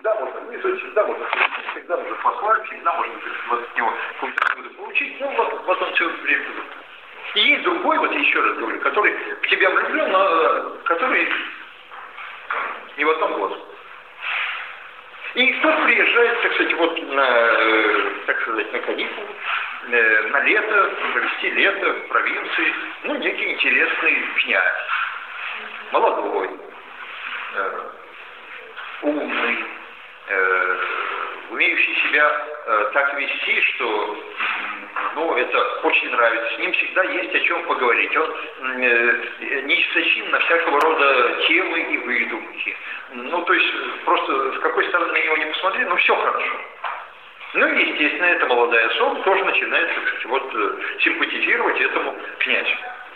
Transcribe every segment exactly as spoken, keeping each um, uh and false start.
всегда можно вызвать, всегда можно получить, всегда можно послать, всегда можно вот от него какую-то получить. Ну вот, вот он все время. И есть другой, вот еще раз говорю, который в тебя влюблен, но который не в одном глазу. И кто-то приезжает, так сказать, вот на, так сказать, на каникулы, на лето, провести лето в провинции, ну, некий интересный князь, молодой, э, умный, э, умеющий себя э, так вести, что, ну, это очень нравится. С ним всегда есть о чем поговорить. Он э, неистощим на всякого рода темы и выдумки. Ну, то есть, просто с какой стороны на него не посмотри, ну, все хорошо. Ну, и, естественно, эта молодая особа тоже начинает, так сказать, вот, симпатизировать этому князю.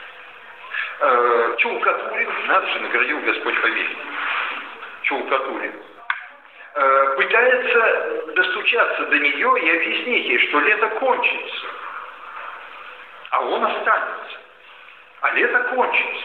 Э, Чулкатурин, надо же, наградил Господь фамилию. Чулкатурин. Э, пытается достучаться до нее и объяснить ей, что лето кончится, а он останется. А лето кончится.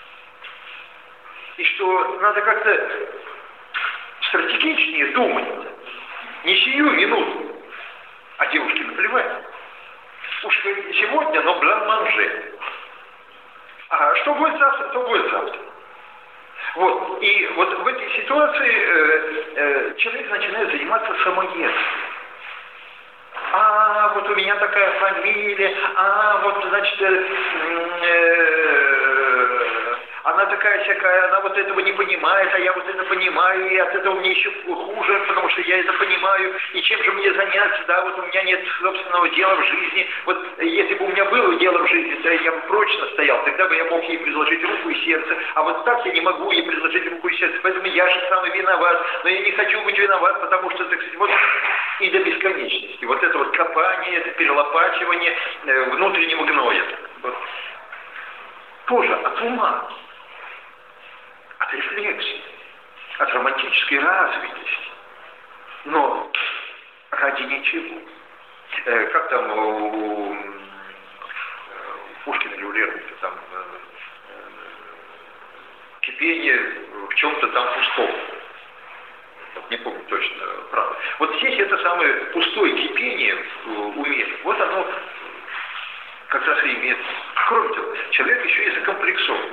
И что надо как-то стратегичнее думать. Не сию минуту. А девушке наплевать. Уж сегодня, но блан-манже. А что будет завтра, то будет завтра. Вот. И вот в этой ситуации э, э, человек начинает заниматься самоедством. А, вот у меня такая фамилия, а, вот, значит, э, э, она такая-сякая, она вот этого не понимает, а я вот это понимаю, и от этого мне еще хуже, потому что я это понимаю, и чем же мне заняться, да, вот у меня нет собственного дела в жизни, вот если бы у меня было дело в жизни, то я бы прочно стоял, тогда бы я мог ей предложить руку и сердце, а вот так я не могу ей предложить руку и сердце, поэтому я же самый виноват, но я не хочу быть виноват, потому что, так сказать, вот и до бесконечности, вот это вот копание, это перелопачивание э, внутреннего гноя, вот. Тоже от ума. От рефлексии, от романтической развитости. Но ради ничего. Э, как там у, у Пушкина или у Лермонтова, там э, э, кипение в чем-то там пустом. Не помню точно, правда. Вот здесь это самое пустое кипение в уме, вот оно как раз и имеет. Кроме того, человек еще и закомплексован.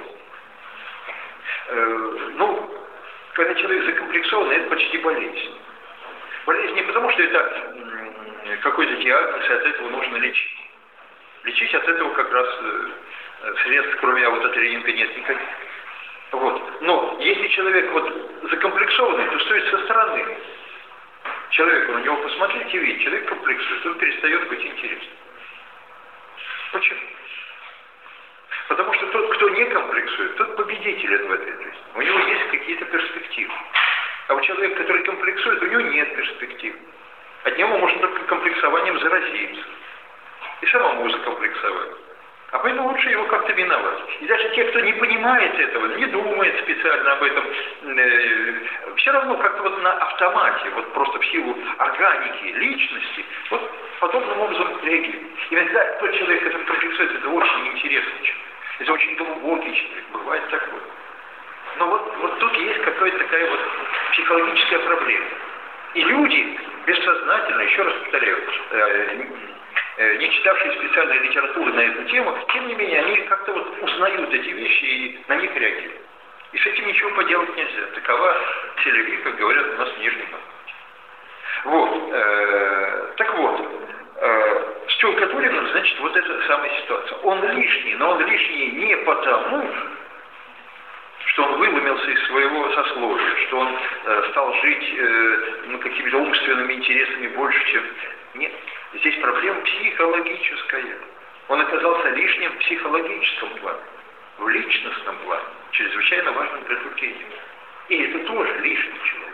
Ну, когда человек закомплексован, это почти болезнь. Болезнь не потому, что это какой-то диагноз, и от этого нужно лечить. Лечить от этого как раз средств, кроме аутотренинга, нет никаких. Вот. Но если человек вот закомплексованный, то стоит со стороны человека на него посмотреть и видеть, человек комплексует, он перестает быть интересным. Почему? Потому что тот, кто не комплексует, тот победитель в этой жизни. У него есть какие-то перспективы. А у человека, который комплексует, у него нет перспектив. От него можно только комплексованием заразиться. И самому закомплексовать. А поэтому лучше его как-то миновать. И даже те, кто не понимает этого, не думает специально об этом, э, все равно как-то вот на автомате, вот просто в силу органики личности, вот подобным образом реагирует. И иногда тот человек, который комплексует, это очень интересный человек. Это очень глубокий человек, бывает такое. Но вот, вот тут есть какая-то такая вот психологическая проблема. И люди бессознательно, еще раз повторяю, э, э, не читавшие специальной литературы на эту тему, тем не менее, они как-то вот узнают эти вещи и на них реагируют. И с этим ничего поделать нельзя. Такова целевик, как говорят у нас в Нижнем Новгороде. Вот. Э, так вот. С Чулкатуриным, значит, вот эта самая ситуация. Он лишний, но он лишний не потому, что он выломился из своего сословия, что он э, стал жить э, ну, какими-то умственными интересами больше, чем... Нет, здесь проблема психологическая. Он оказался лишним в психологическом плане, в личностном плане, чрезвычайно важным приоритетом. И это тоже лишний человек.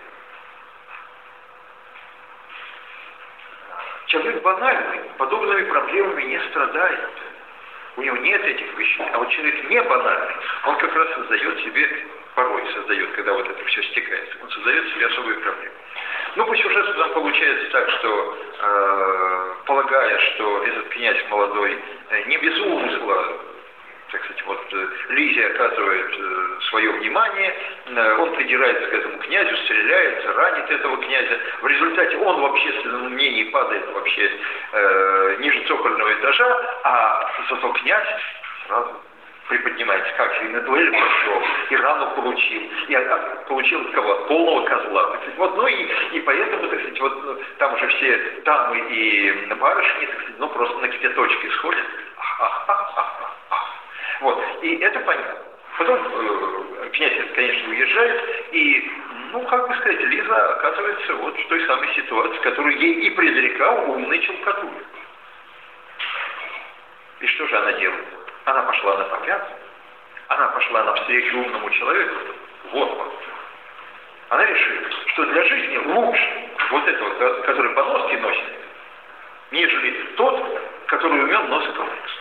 Человек банальный, подобными проблемами не страдает. У него нет этих вещей. А вот человек не банальный, он как раз создает себе, порой создает, когда вот это все стекается, он создает себе особые проблемы. Ну, по сюжету там получается так, что, э, полагая, что этот князь молодой э, не без умысла так сказать, вот Лизе оказывает свое внимание, он придирается к этому князю, стреляет, ранит этого князя. В результате он в общественном мнении падает вообще э, ниже цокольного этажа, а зато князь сразу приподнимается, как же и на дуэль пошел, и рану получил, и а, получил от кого? Полного козла. Так сказать, вот, ну и, и поэтому, так сказать, вот, ну, там уже все дамы и барышни, так сказать, ну просто на кипяточке сходят. Вот, и это понятно. Потом э, князь, конечно, уезжает, и, ну, как бы сказать, Лиза оказывается вот в той самой ситуации, которую ей и предрекал умный Челкатуль. И что же она делает? Она пошла на попятную, она пошла навстречу умному человеку, вот он. Она решила, что для жизни лучше вот этого, который поноски носит, нежели тот, который умен носит комплексу.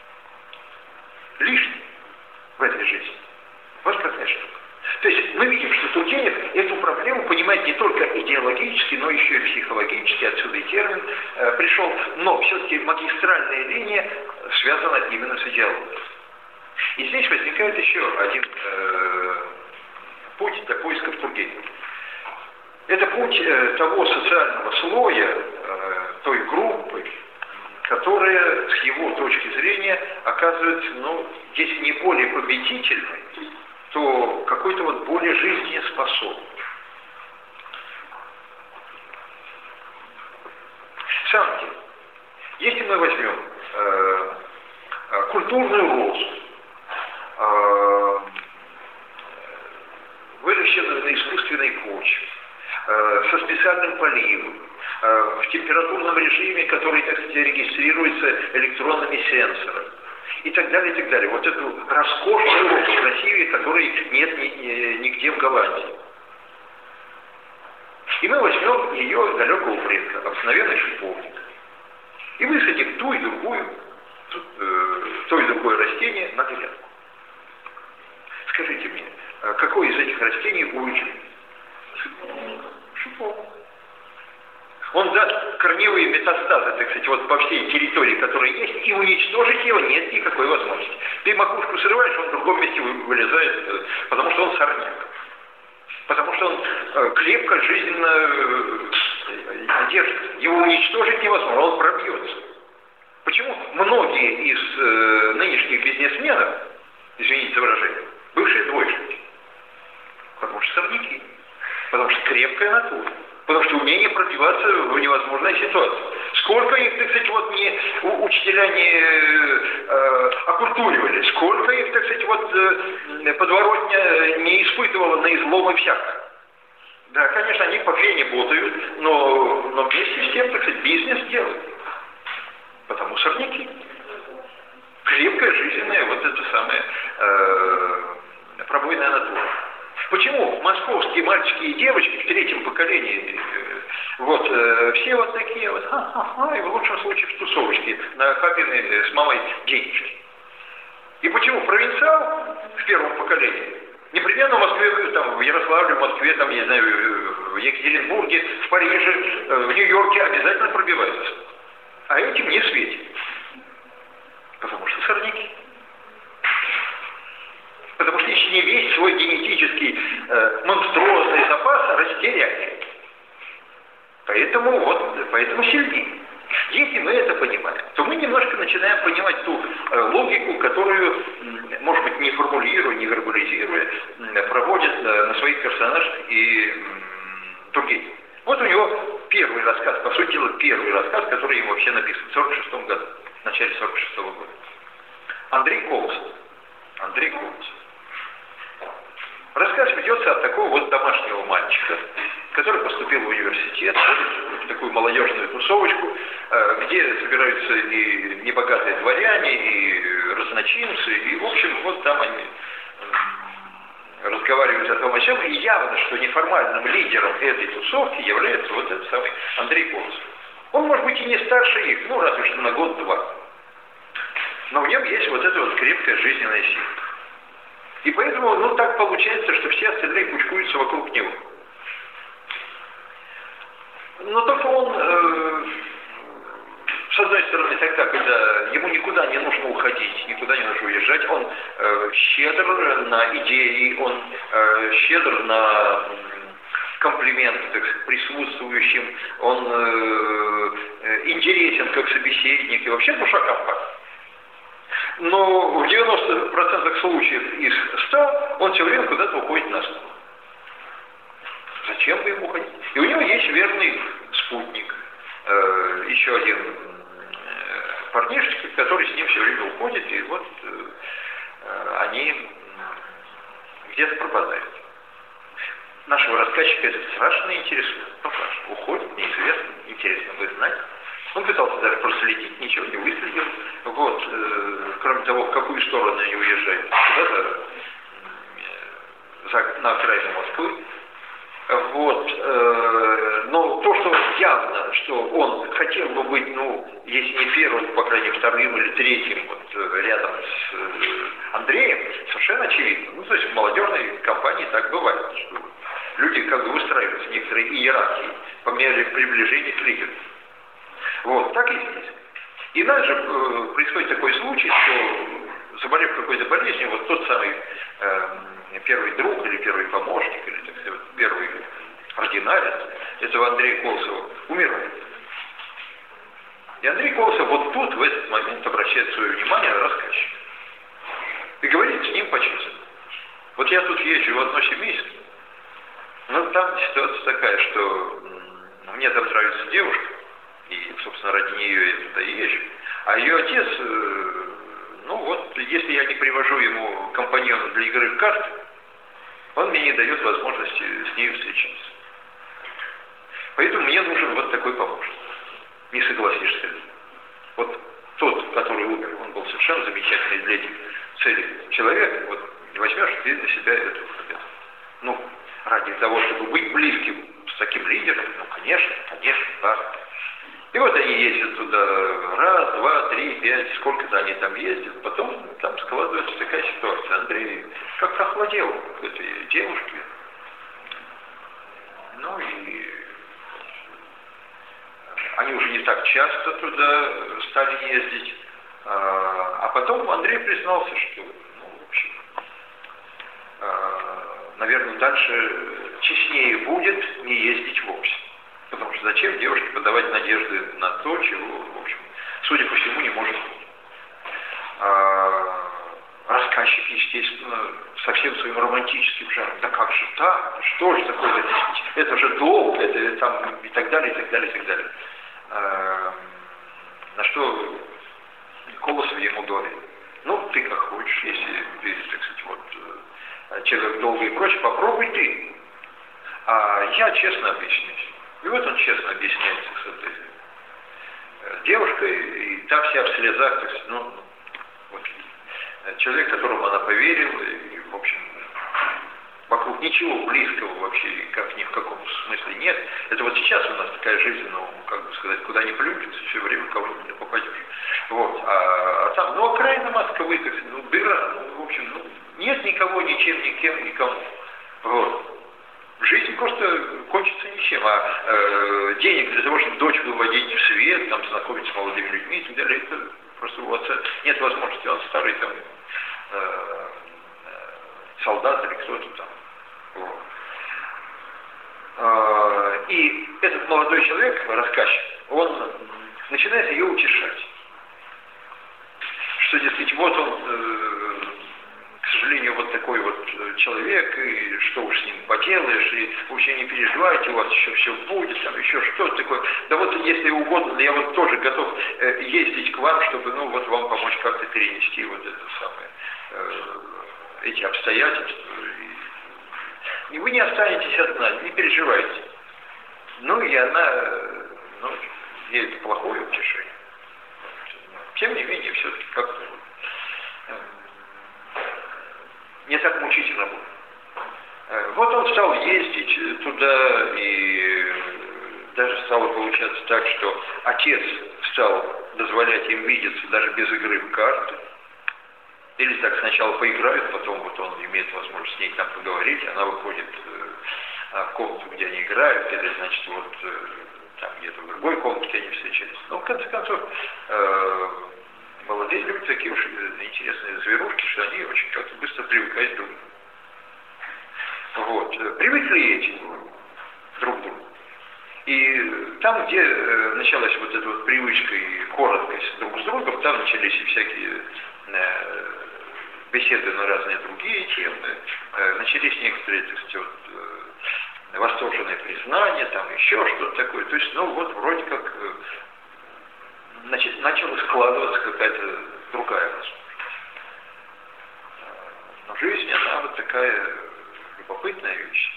Лишний в этой жизни. Вот какая штука. То есть мы видим, что Тургенев эту проблему понимает не только идеологически, но еще и психологически, отсюда и термин э, пришел, но все-таки магистральная линия связана именно с идеологией. И здесь возникает еще один э, путь для поисков Тургенева. Это путь э, того социального слоя, э, той группы, которая с его точки зрения оказывается, ну, если не более победительной, то какой-то вот более жизнеспособный. В самом деле, если мы возьмем э, э, культурный рост, э, выращенную на искусственной почве, э, со специальным поливом, э, в температурном режиме, который, так сказать, регистрируется электронными сенсорами, и так далее, и так далее. Вот эту роскошную рост в России, которой нет ни, ни, нигде в Голландии. И мы возьмем ее далекого предка, обыкновенный шиповник, и высадим ту и другую, ту, э, то и другое растение на грядку. Скажите мне, какое из этих растений выживет? Шиповник. Он даст корневые метастазы, так сказать, вот по всей территории, которая есть, и уничтожить его нет никакой возможности. Ты макушку срываешь, он в другом месте вылезает, потому что он сорняк. Потому что он крепко, жизненно держит. Его уничтожить невозможно, он пробьется. Почему многие из э, нынешних бизнесменов, извините за выражение, бывшие двоечники? Потому что сорняки. Потому что крепкая натура. Потому что умение пробиваться в невозможной ситуации. Сколько их, так сказать, вот не учителя не э, окультуривали, сколько их, так сказать, вот э, подворотня не испытывала на изломы всякое. Да, конечно, они по фене ботают, но, но вместе с тем, так сказать, бизнес делают. Потому сорняки. Крепкая, жизненная, вот это самая э, пробойная натура. Почему московские мальчики и девочки в третьем поколении, вот, э, все вот такие вот, ха-ха-ха, и в лучшем случае в тусовочке, на папины с мамой денежки. И почему провинциал в первом поколении, непременно в Москве, там, в Ярославле, в Москве, там, я не знаю, в Екатеринбурге, в Париже, в Нью-Йорке обязательно пробиваются, а этим не светит, потому что сорняки. Потому что еще не весь свой генетический э, монструозный запас растеряли. Поэтому вот, поэтому сильнее. Если мы это понимаем, то мы немножко начинаем понимать ту э, логику, которую, может быть, не формулируя, не вербализируя, э, проводит э, на своих персонажах и э, Тургенев. Вот у него первый рассказ, по сути дела, первый рассказ, который ему вообще написан в сорок шестом году, в начале сорок шестого года. Андрей Колосов. Андрей Колосов. Рассказ ведется от такого вот домашнего мальчика, который поступил в университет, в такую молодежную тусовочку, где собираются и небогатые дворяне, и разночинцы, и, в общем, вот там они разговаривают о том о сём, и явно, что неформальным лидером этой тусовки является вот этот самый Андрей Колосов. Он, может быть, и не старше их, ну, разве что на год-два. Но в нем есть вот эта вот крепкая жизненная сила. И поэтому, ну, так получается, что все остальные кучкуются вокруг него. Но только он э, с одной стороны, тогда, когда ему никуда не нужно уходить, никуда не нужно уезжать, он э, щедр на идеи, он э, щедр на комплименты, так сказать, присутствующим, он э, интересен как собеседник и вообще душа компании. Но в девяноста процентах случаев из ста он все время куда-то уходит на стол. Зачем бы ему уходить? И у него есть верный спутник, э, еще один э, парнишечка, который с ним все время уходит, и вот э, они где-то пропадают. Нашего рассказчика это страшно интересует. Ну как, уходит, неизвестно, интересно бы знать. Он пытался даже проследить, ничего не выследил. Вот, э, кроме того, в какую сторону они уезжают, куда-то э, на окраину Москвы. Вот, э, но то, что явно, что он хотел бы быть, ну, если не первым, то, по крайней мере, вторым или третьим, вот, рядом с э, Андреем, совершенно очевидно. Ну, то есть в молодежной компании так бывает, что люди как бы выстраиваются в некоторые иерархии по мере приближения к лидеру. Вот, так и здесь. И дальше э, происходит такой случай, что, заболев какой-то болезнью, вот тот самый э, первый друг или первый помощник, или, так сказать, первый ординарец этого Андрея Колосова умирает. И Андрей Колосов вот тут, в этот момент, обращает свое внимание на рассказчика. И говорит с ним по-честному. Вот я тут езжу в одно семейство, но там ситуация такая, что мне там нравится девушка, и, собственно, ради нее я туда езжу. А ее отец, ну вот, если я не привожу ему компаньона для игры в карты, он мне не дает возможности с ней встречаться. Поэтому мне нужен вот такой помощник. Не согласишься ли? Вот тот, который умер, он был совершенно замечательный для этих целей человек. Вот не возьмешь ты на себя эту победу. Ну, ради того, чтобы быть близким с таким лидером, ну, конечно, конечно, да. И вот они ездят туда раз, два, три, пять, сколько-то они там ездят. Потом там складывается такая ситуация. Андрей как-то охладел к этой девушке. Ну и они уже не так часто туда стали ездить. А потом Андрей признался, что, ну, в общем, наверное, дальше честнее будет не ездить вовсе. Потому что зачем девушке подавать надежды на то, чего, в общем, судя по всему, не может быть. А рассказчик, естественно, со всем своим романтическим жаром. Да как же так? Что же такое? Это же долг, это там и так далее, и так далее, и так далее. А, на что Колосов ему говорит: ну, ты как хочешь, если ты, так сказать, вот, человек долго и прочее, попробуй ты. А я честно объяснюсь. И вот он честно объясняется с этой девушкой, и та вся в слезах, так сказать, ну, вот, человек, которому она поверила, и, в общем, вокруг ничего близкого вообще, как ни в каком смысле нет. Это вот сейчас у нас такая жизнь, ну, как бы сказать, куда ни плюнешь, все время кого-нибудь не попадешь. Вот, а, а там, ну, окраина Москвы, как сказать, ну, дыра, ну, в общем, ну, нет никого, ничем, никем, никому. Вот. Жизнь просто кончится ничем, а э, денег для того, чтобы дочь выводить в свет, там, знакомиться с молодыми людьми и так далее, это просто у отца нет возможности, он старый там э, солдат или кто-то там. Вот. Э, и этот молодой человек, рассказчик, он начинает ее утешать, что, дескать, вот он... Э, к сожалению, вот такой вот человек, и что уж с ним поделаешь, и вообще не переживайте, у вас еще все будет, там еще что-то такое. Да вот, если угодно, я вот тоже готов э, ездить к вам, чтобы, ну, вот вам помочь как-то перенести вот это самое, э, эти обстоятельства. И вы не останетесь одна, не переживайте. Ну, и она, ну, ей это плохое утешение. Тем не менее, все-таки как-то э, не так мучительно было. Вот он стал ездить туда, и даже стало получаться так, что отец стал дозволять им видеться даже без игры в карты. Или так сначала поиграют, потом вот он имеет возможность с ней там поговорить, она выходит в комнату, где они играют, или, значит, вот там где-то в другой комнатке они встречались. Но в конце концов, э, молодые люди такие уж интересные зверушки, что они очень как-то быстро привыкают друг к другу. Вот. Привыкли эти друг к другу. И там, где э, началась вот эта вот привычка и короткость друг с другом, там начались и всякие э, беседы на разные другие темы, э, начались некоторые, так сказать, вот, э, восторженные признания, там еще что-то такое. То есть, ну вот вроде как э, значит, начала складываться какая-то другая возможность. Но жизнь, она вот такая любопытная вещь.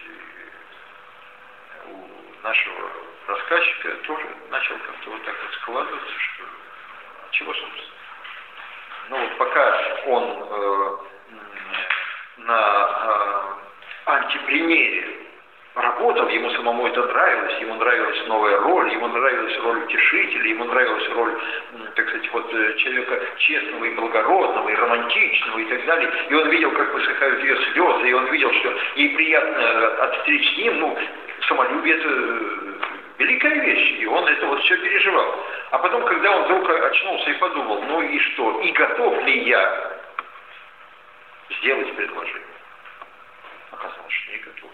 У нашего рассказчика тоже начал как-то вот так вот складываться, что чего, собственно. Ну вот пока он э, на э, антипримере работал, ему самому это нравилось, ему нравилась новая роль, ему нравилась роль утешителя, ему нравилась роль, так сказать, вот человека честного и благородного, и романтичного, и так далее. И он видел, как высыхают ее слезы, и он видел, что ей приятно отстричь с ним, ну, самолюбие — это великая вещь, и он это вот все переживал. А потом, когда он вдруг очнулся и подумал, ну и что, и готов ли я сделать предложение? Оказалось, что не готов.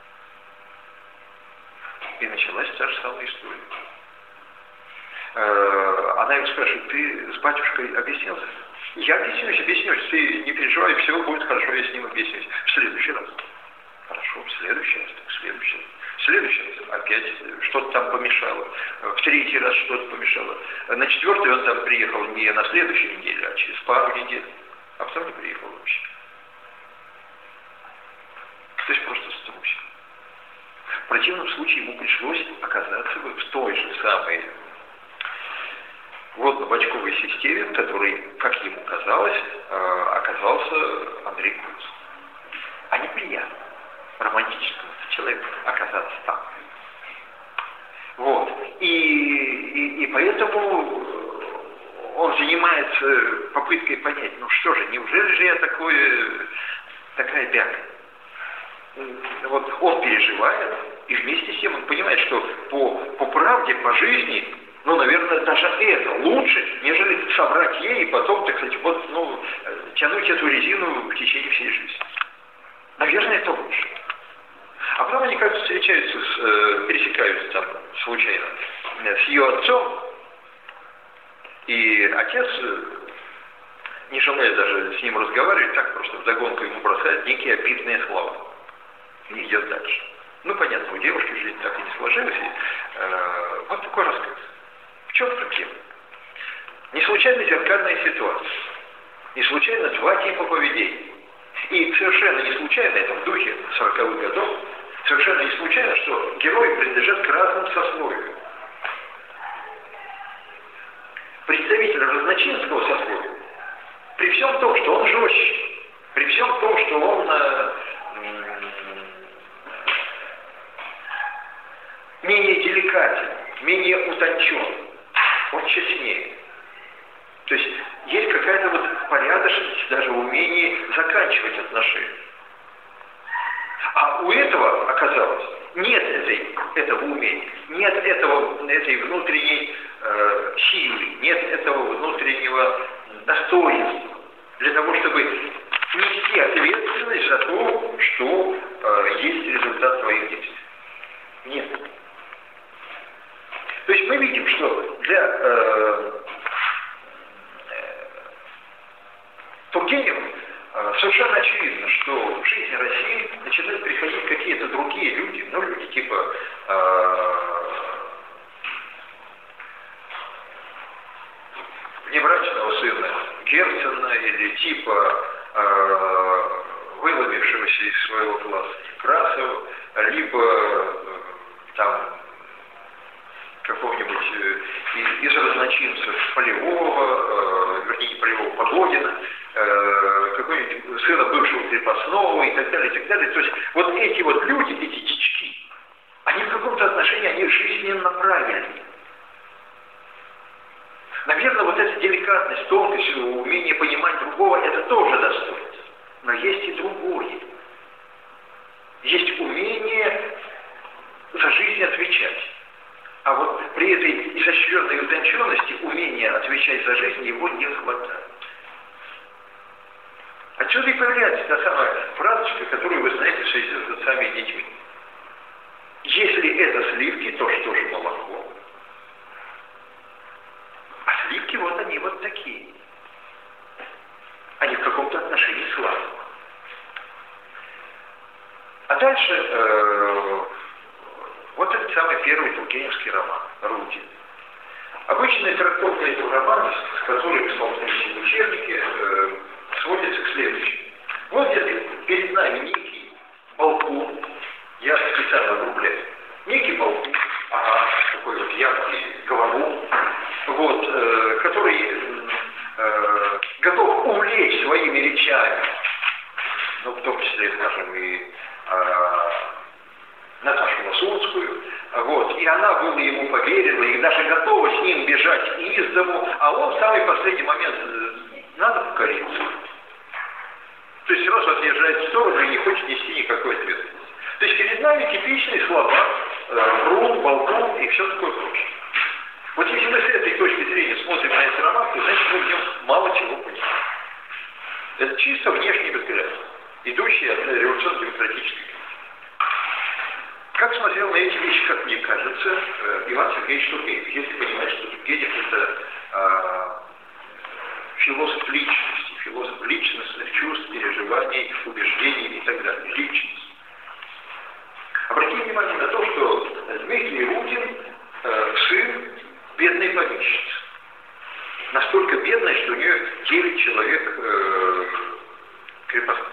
И началась та же самая история. Она его спрашивает: ты с батюшкой объяснился? Я объяснюсь, объяснюсь, ты не переживай, все будет хорошо, я с ним объяснюсь. В следующий раз. Хорошо, в следующий раз, так, в следующий раз. В следующий раз опять что-то там помешало. В третий раз что-то помешало. На четвертый он там приехал не на следующей неделе, а через пару недель. А потом не приехал вообще. То есть просто струсил. В противном случае ему пришлось оказаться в той же самой водно-бочковой системе, в которой, как ему казалось, оказался Андрей Куц. А неприятно романтическому человеку оказаться там. Вот. И, и, и поэтому он занимается попыткой понять, ну что же, неужели же я такое, такая бяка? Вот он переживает, и вместе с тем он понимает, что по, по правде, по жизни, ну, наверное, даже это лучше, нежели соврать ей и потом, так сказать, вот, ну, тянуть эту резину в течение всей жизни. Наверное, это лучше. А потом они как-то встречаются, с, э, пересекаются там случайно с ее отцом, и отец, не желая даже с ним разговаривать, так просто вдогонку ему бросает некие обидные слова. И идет дальше. Ну, понятно, у девушки жизнь так и не сложилась. И, э, вот такой рассказ. В чем проблема? Не случайно зеркальная ситуация. Не случайно два типа поведения. И совершенно не случайно, это в духе сороковых годов, совершенно не случайно, что герои принадлежат к разным сословиям. Представитель разночинского сословия, при всем том, что он жестче, при всем том, что он э, менее деликатен, менее утончен, он честнее. То есть есть какая-то вот порядочность даже в умении заканчивать отношения. А у этого, оказалось, нет этой, этого умения, нет этого, этой внутренней э, силы, нет этого внутреннего достоинства для того, чтобы нести ответственность за то, что э, есть результат твоих действий. Нет. То есть мы видим, что для э, Тургенева э, совершенно очевидно, что в жизни России начинают приходить какие-то другие люди, ну, люди типа э, внебрачного сына Герцена или типа э, выловившегося из своего класса Некрасова, либо э, там какого-нибудь э, из, из разночинцев Полевого, э, вернее не Полевого, Погодина, э, какой-нибудь сына бывшего крепостного и так далее, и так далее. То есть вот эти вот люди, эти дички, они в каком-то отношении, они жизненно правильные. Наверное, вот эта деликатность, тонкость, умение понимать другого, это тоже достоинство. Но есть и другое. Есть умение за жизнь отвечать. А вот при этой изощренной утонченности умения отвечать за жизнь его не хватает. Отсюда и появляется та самая фразочка, которую вы знаете в связи с отцами и детьми. Если это сливки, то что же молоко? А сливки вот они вот такие. Они в каком-то отношении слабые. А дальше э, вот этот самый первый тургеневский роман «Рудин». Обычная трактовка этого романа, с которой мы столкнулись в учебнике, э, сводится к следующему. Вот если перед нами некий балкон, я специально округляю, некий балкон, ага, такой вот яркий говорок, вот, э, который э, готов увлечь своими речами, ну, в том числе, скажем, и э, Наташу Лосунскую, вот, и она была ему поверила, и даже готова с ним бежать из дому, а он в самый последний момент надо покориться. То есть сразу отъезжает в сторону и не хочет нести никакой ответственности. То есть перед нами типичные слова, врун, болтун и все такое прочее. Вот если мы с этой точки зрения смотрим на этот роман, то значит мы в нем мало чего понимаем. Это чисто внешний взгляд, идущий от революционно-демократической. Как смотрел на эти вещи, как мне кажется, Иван Сергеевич Тургенев, если понимать, что Тургенев это а, философ личности, философ личностных чувств, переживаний, убеждений и так далее. Личность. Обратите внимание на то, что Дмитрий Рудин э, сын бедной помещицы. Настолько бедной, что у нее девять человек э, крепостных.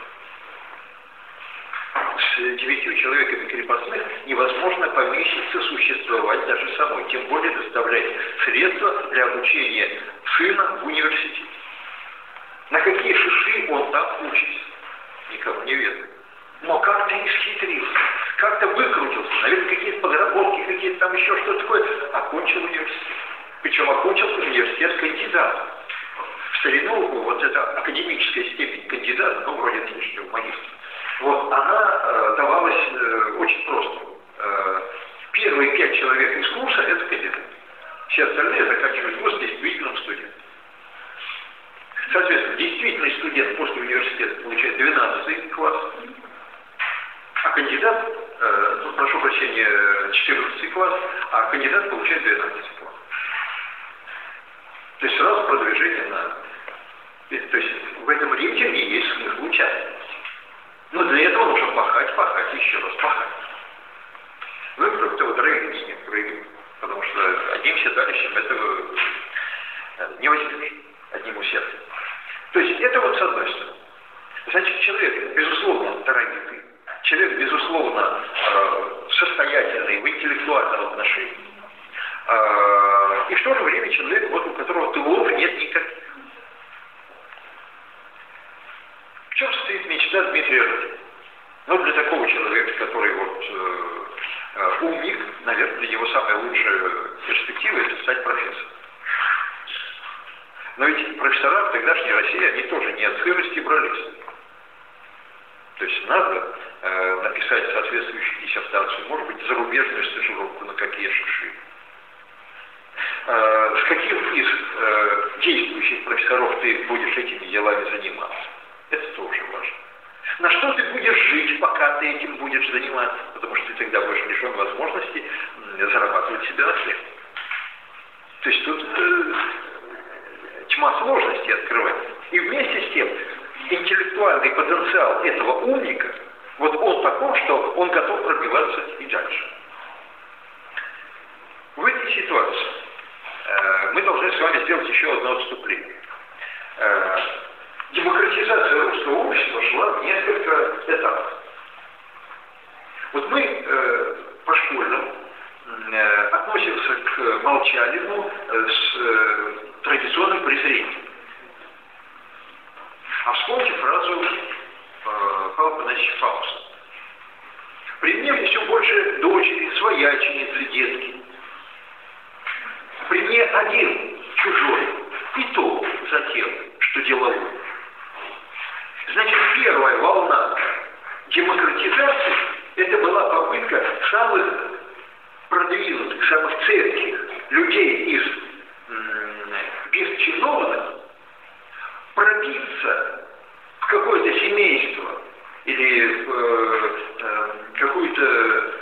С девятью человеками крепостных невозможно помещице существовать даже самой, тем более доставлять средства для обучения сына в университете. На какие шиши он там учится, никому не ведает. Но как-то исхитрился, как-то выкрутился, наверное, какие-то подработки, какие-то там еще что-то такое, окончил университет. Причем окончил университет кандидата. В старину вот эта академическая степень кандидата, ну, вроде нынешнего магистра, вот, она э, давалась э, очень просто. Э, первые пять человек из курса – это кандидат. Все остальные заканчивают вуз действительным студентом. Соответственно, действительный студент после университета получает двенадцатый класс, а кандидат, э, ну, прошу прощения, четырнадцатый класс, а кандидат получает двенадцатый класс. То есть сразу продвижение на... То есть в этом рейтинге есть смысл участия. Но для этого нужно пахать, пахать, еще раз пахать. Ну и кроме того, дорогие с ним прыгают, потому что одним седалищем этого не возьмешь, одним усердием. То есть это вот с одной стороны. Значит, человек, безусловно, даровитый, человек, безусловно, состоятельный в интеллектуальном отношении. И в то же время человек, вот у которого тылов нет никаких. В чем состоит мечта Дмитрия Рудина? Ну, для такого человека, который вот э, э, умник, наверное, для него самая лучшая перспектива – это стать профессором. Но ведь профессора в тогдашней России, они тоже не от сырости брались. То есть надо э, написать соответствующую диссертацию, может быть, зарубежную стажировку на какие шиши. Э, с каким из э, действующих профессоров ты будешь этими делами заниматься? Это тоже важно. На что ты будешь жить, пока ты этим будешь заниматься? Потому что ты тогда будешь лишен возможности зарабатывать себе на хлеб. То есть тут э, тьма сложностей открывается. И вместе с тем, интеллектуальный потенциал этого умника, вот он таков, что он готов пробиваться и дальше. В этой ситуации э, мы должны с вами сделать еще одно отступление. Э, демократизация русского общества шла в несколько этапов. Вот мы э, по-школьному э, относимся к Молчалину э, с э, традиционным презрением. А вспомните фразу э, Павла Панасьевича Фауста. При мне все больше дочери, свояченицы, детки. При мне один чужой, и то за тем, что деловой. Значит, первая волна демократизации – это была попытка самых продвинутых, самых церкви, людей из бесчинованных, пробиться в какое-то семейство или в э, э, какую-то э,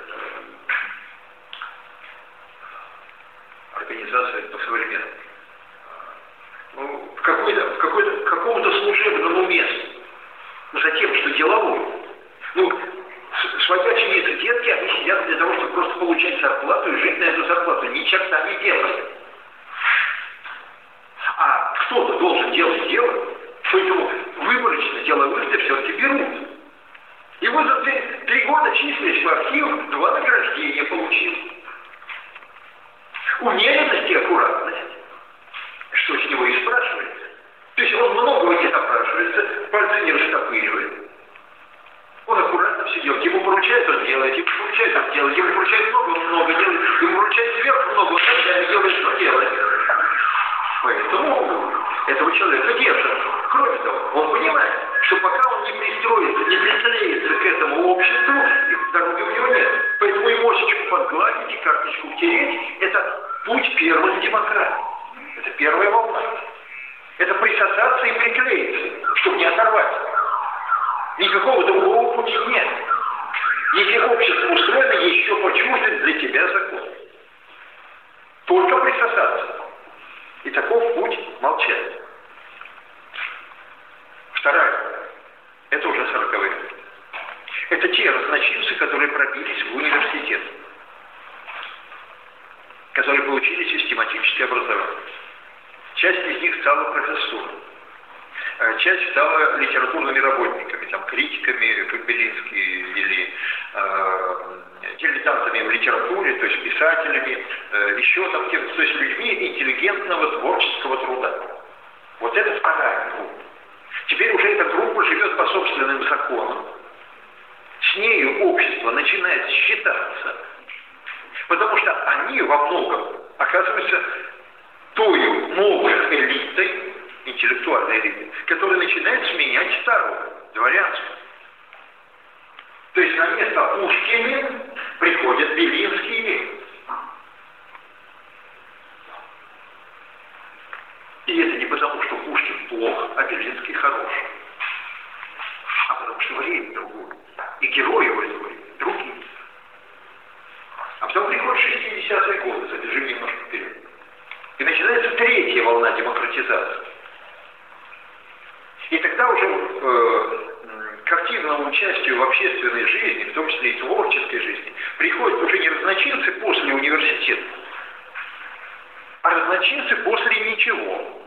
организацию по-современному, ну, в, какой-то, в какой-то, к какому-то служебному месту, за тем, что деловой. Ну, сводячие детки, они сидят для того, чтобы просто получать зарплату и жить на эту зарплату, ни черта не делать. А кто-то должен делать дело, поэтому выборочно деловых-то все-таки берут. И вот за три, три года числясь в архив, два награждения получил. Умеренность и аккуратность. Что с него и спрашивается. То есть он многого не запрашивается, пальцы не растопыривает. Он аккуратно все делает. Ему поручают, он делает. Ему поручают, он делает. Ему поручают много, он много делает. Ему поручают сверху много, он тогда делает, что делает. Поэтому этого человека держат. Кроме того, он понимает, что пока он не пристроится, не приклеится к этому обществу, дороги у него нет. Поэтому и мошечку подгладить, и карточку втереть – это путь первой демократии. Это первая волна. Это присосаться и приклеиться, чтобы не оторвать. Никакого другого пути нет. Если общество устроено, еще почувствует для тебя закон. Только присосаться. И таков путь молчания. Вторая. Это уже сороковые. Это те разночинцы, которые пробились в университет. Которые получили систематическое образование. Часть из них стала профессурой. Часть стала литературными работниками, там, критиками, как Белинский, или э, дилетантами в литературе, то есть писателями, э, еще там, то есть людьми интеллигентного творческого труда. Вот это вторая группа. Теперь уже эта группа живет по собственным законам. С нею общество начинает считаться, потому что они во многом оказываются той новой элитой, интеллектуальной элитой, которая начинает сменять старую, дворянство. То есть на место Пушкина приходят Белинский и Ленин. И это не потому, что Пушкин плох, а Белинский хорош. А потому что время другое. И герои в это время другие. А потом приходят шестидесятые годы, забежим немножко вперед. И начинается третья волна демократизации. И тогда уже э, к активному участию в общественной жизни, в том числе и творческой жизни, приходят уже не разночинцы после университета, а разночинцы после ничего.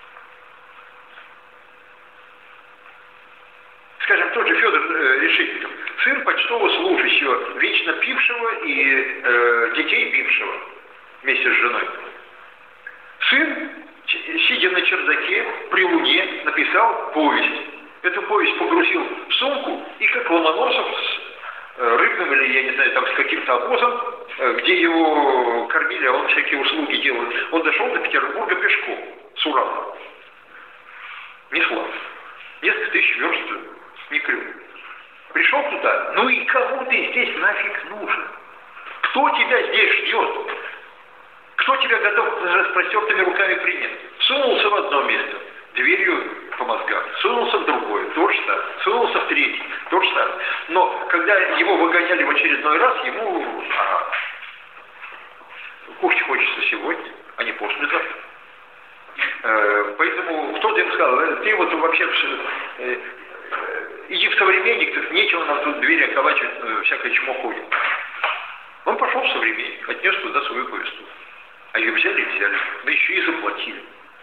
Скажем, тот же Федор э, Решетников, сын почтового служащего, вечно пившего и э, детей бившего вместе с женой. Сын, сидя на чердаке, при луне, написал повесть. Эту повесть погрузил в сумку, и как Ломоносов с э, рыбным или, я не знаю, там с каким-то обозом, э, где его кормили, а он всякие услуги делал, он дошел до Петербурга пешком, с Урала. Не слав. Несколько тысяч верст не крюк. Пришел туда, ну и кому ты здесь нафиг нужен? Кто тебя здесь ждет? Кто тебя готов с распростертыми руками принять? Сунулся в одно место, дверью по мозгам. Сунулся в другое, то же самое. Сунулся в третье, то же самое. Но когда его выгоняли в очередной раз, ему а, кушать хочется сегодня, а не послезавтра. Э, поэтому кто-то им сказал, ты вот вообще э, иди в современник, нечего нам тут двери околачивать, э, всякое чмо ходит. Он пошел в современник, отнес туда свою повестку. А ее взяли и взяли, да еще и заплатили.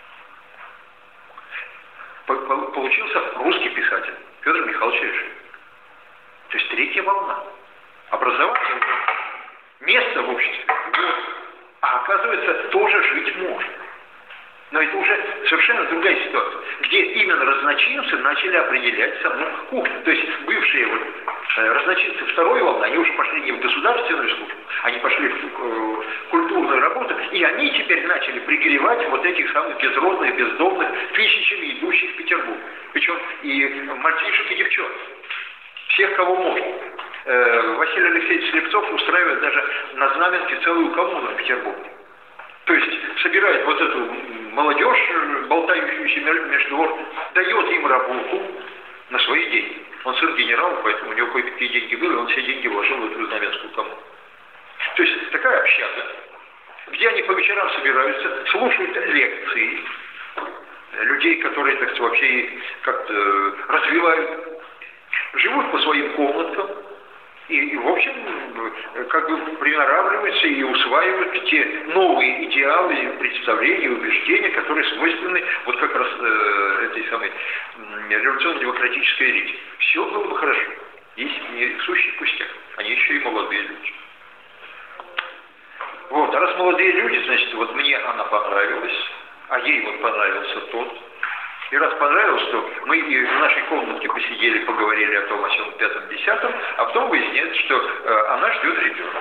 Получился русский писатель Федор Михайлович Решетников. То есть третья волна. Образование уже место в обществе, вот. А оказывается, тоже жить можно. Но это уже совершенно другая ситуация, где именно разночинцы начали определять саму кухню. То есть бывшие вот, э, разночинцы второй волны, они уже пошли не в государственную службу, они пошли в э, культурную работу, и они теперь начали пригревать вот этих самых безродных, бездомных, тысячами идущих в Петербург. Причем и мальчишек, и девчонок. Всех, кого можно. Василий Алексеевич Слепцов устраивает даже на Знаменке целую коммуну в Петербурге. То есть собирает вот эту молодежь, болтающуюся между двор, дает им работу на свои деньги. Он сын генерала, поэтому у него кое-какие деньги были, он все деньги вложил в эту Знаменскую коммуну. То есть такая общага, где они по вечерам собираются, слушают лекции людей, которые, так сказать, вообще как-то развивают, живут по своим комнаткам и, и, в общем, как бы приноравливаются и усваивают те новые идеалы, представления, убеждения, которые свойственны вот как раз э, этой самой революционно-демократической элите. Все было бы хорошо. Есть не сущий пустяк, они еще и молодые люди. Вот, а раз молодые люди, значит, вот мне она понравилась, а ей вот понравился тот. И раз понравилось, то мы и в нашей комнатке посидели, поговорили о том, о чем пятом, десятом, а потом выясняется, что э, она ждет ребенка.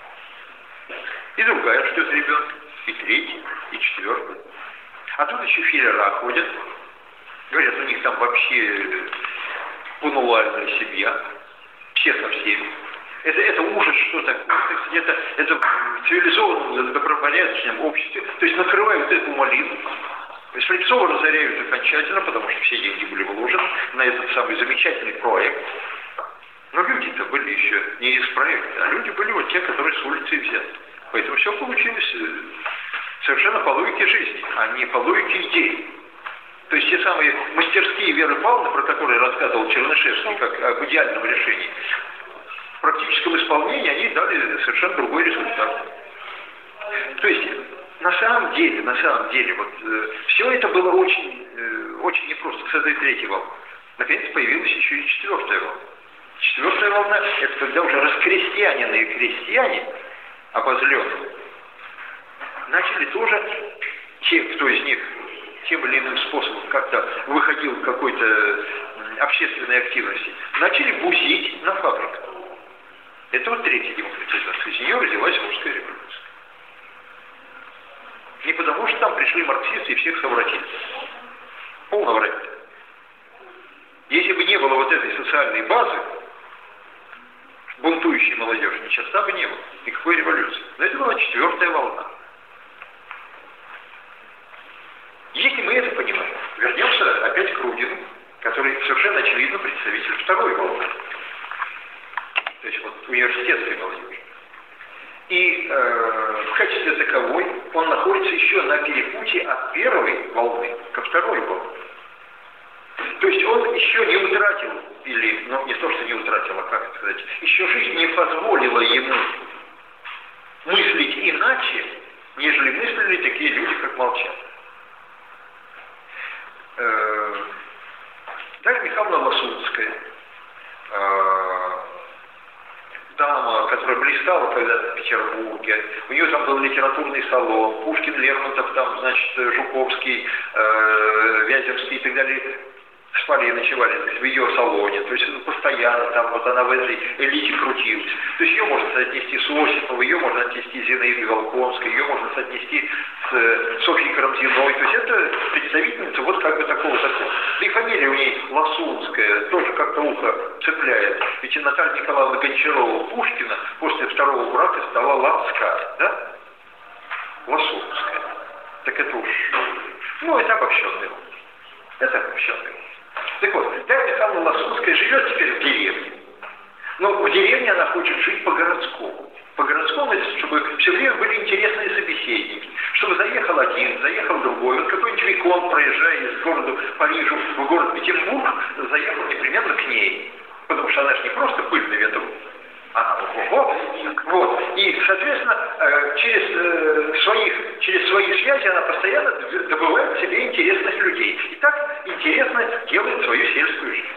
И другая ждет ребенка, и третий, и четвертый. А тут еще филера ходят. Говорят, у них там вообще пунуальная семья. Все со всеми. Это, это ужас, что такое. Это, это в цивилизованном, добропорядочном обществе. То есть накрывают эту малину. Слепцова разоряют окончательно, потому что все деньги были вложены на этот самый замечательный проект. Но люди-то были еще не из проекта, а люди были вот те, которые с улицы взяты. Поэтому все получилось совершенно по логике жизни, а не по логике идей. То есть те самые мастерские Веры Павловны, про которые рассказывал Чернышевский, как об идеальном решении, в практическом исполнении они дали совершенно другой результат. То есть на самом деле, на самом деле, вот э, все это было очень, э, очень непросто с этой третьей волны. Наконец появилась еще и четвертая волна. Четвертая волна – это когда уже раскрестьянины и крестьяне, обозленные, начали тоже, те, кто из них тем или иным способом как-то выходил к какой-то общественной активности, начали бузить на фабриках. Это вот третья демократизация. Из нее родилась русская революция. Не потому, что там пришли марксисты и всех совратили. Полно вранье. Если бы не было вот этой социальной базы, бунтующей молодежи, ни черта бы не было. Никакой революции. Но это была четвертая волна. Если мы это понимаем, вернемся опять к Рудину, который совершенно очевидно представитель второй волны. То есть вот университетской молодежи. И э, в качестве таковой он находится еще на перепутье от первой волны ко второй волне. То есть он еще не утратил, или, ну не то, что не утратил, а как сказать, еще жизнь не позволила ему мыслить иначе, нежели мыслили такие люди, как Молчан. Э, Дарья Михайловна Лосунская, э, дама, которая блистала когда-то в Петербурге, у нее там был литературный салон, Пушкин, Лермонтов, там, значит, Жуковский, э, Вяземский и так далее, спали и ночевали в ее салоне, то есть ну, постоянно там вот она в этой элите крутилась. То есть ее можно соотнести с Осиповой, ее можно отнести с Зинаидой Волконской, ее можно соотнести с э, Софьей Карамзиной, то есть это представительница вот как бы такого-такого. Да и фамилия у ней Лосунская, тоже как-то ухо цепляет. Ведь Наталья Николаевна Гончарова Пушкина после второго брака стала Ланская, да? Лосунская. Так это уж, ну это обобщенный. Это обобщенный. Так вот, Дарья Михайловна Лосунская живет теперь в деревне. Но в деревне она хочет жить по-городскому. По-городскому, чтобы все время были интересные собеседники. Чтобы заехал один, заехал другой. Вот какой-нибудь виконт, проезжая из города Парижа в город Петербург, заехал непременно к ней. Потому что она же не просто пыль на ветру. Она вот, вот. И, соответственно, через, своих, через свои связи она постоянно добывает себе интересных людей. И так интересно делает свою сельскую жизнь.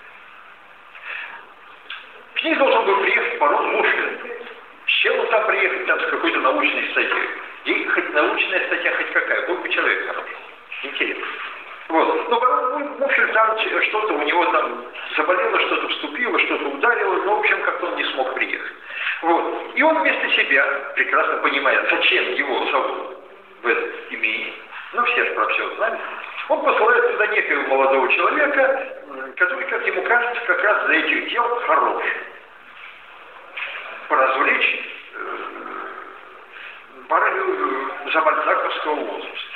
К ней должен был приехать барон Мушкин. С чем он там приехать, там, с какой-то научной статьей? И хоть научная статья, хоть какая, был бы человек хороший. Интересно. Вот. Но барон Мушкин там что-то у него там заболело, что-то вступило, что-то ударило, но, в общем, как-то он не смог приехать. Вот. И он вместо себя, прекрасно понимая, зачем его зовут в это имение, ну, все же про все знали, он посылает туда некого молодого человека, который, как ему кажется, как раз за этих дел хорош. барыню забальзаковского возраста.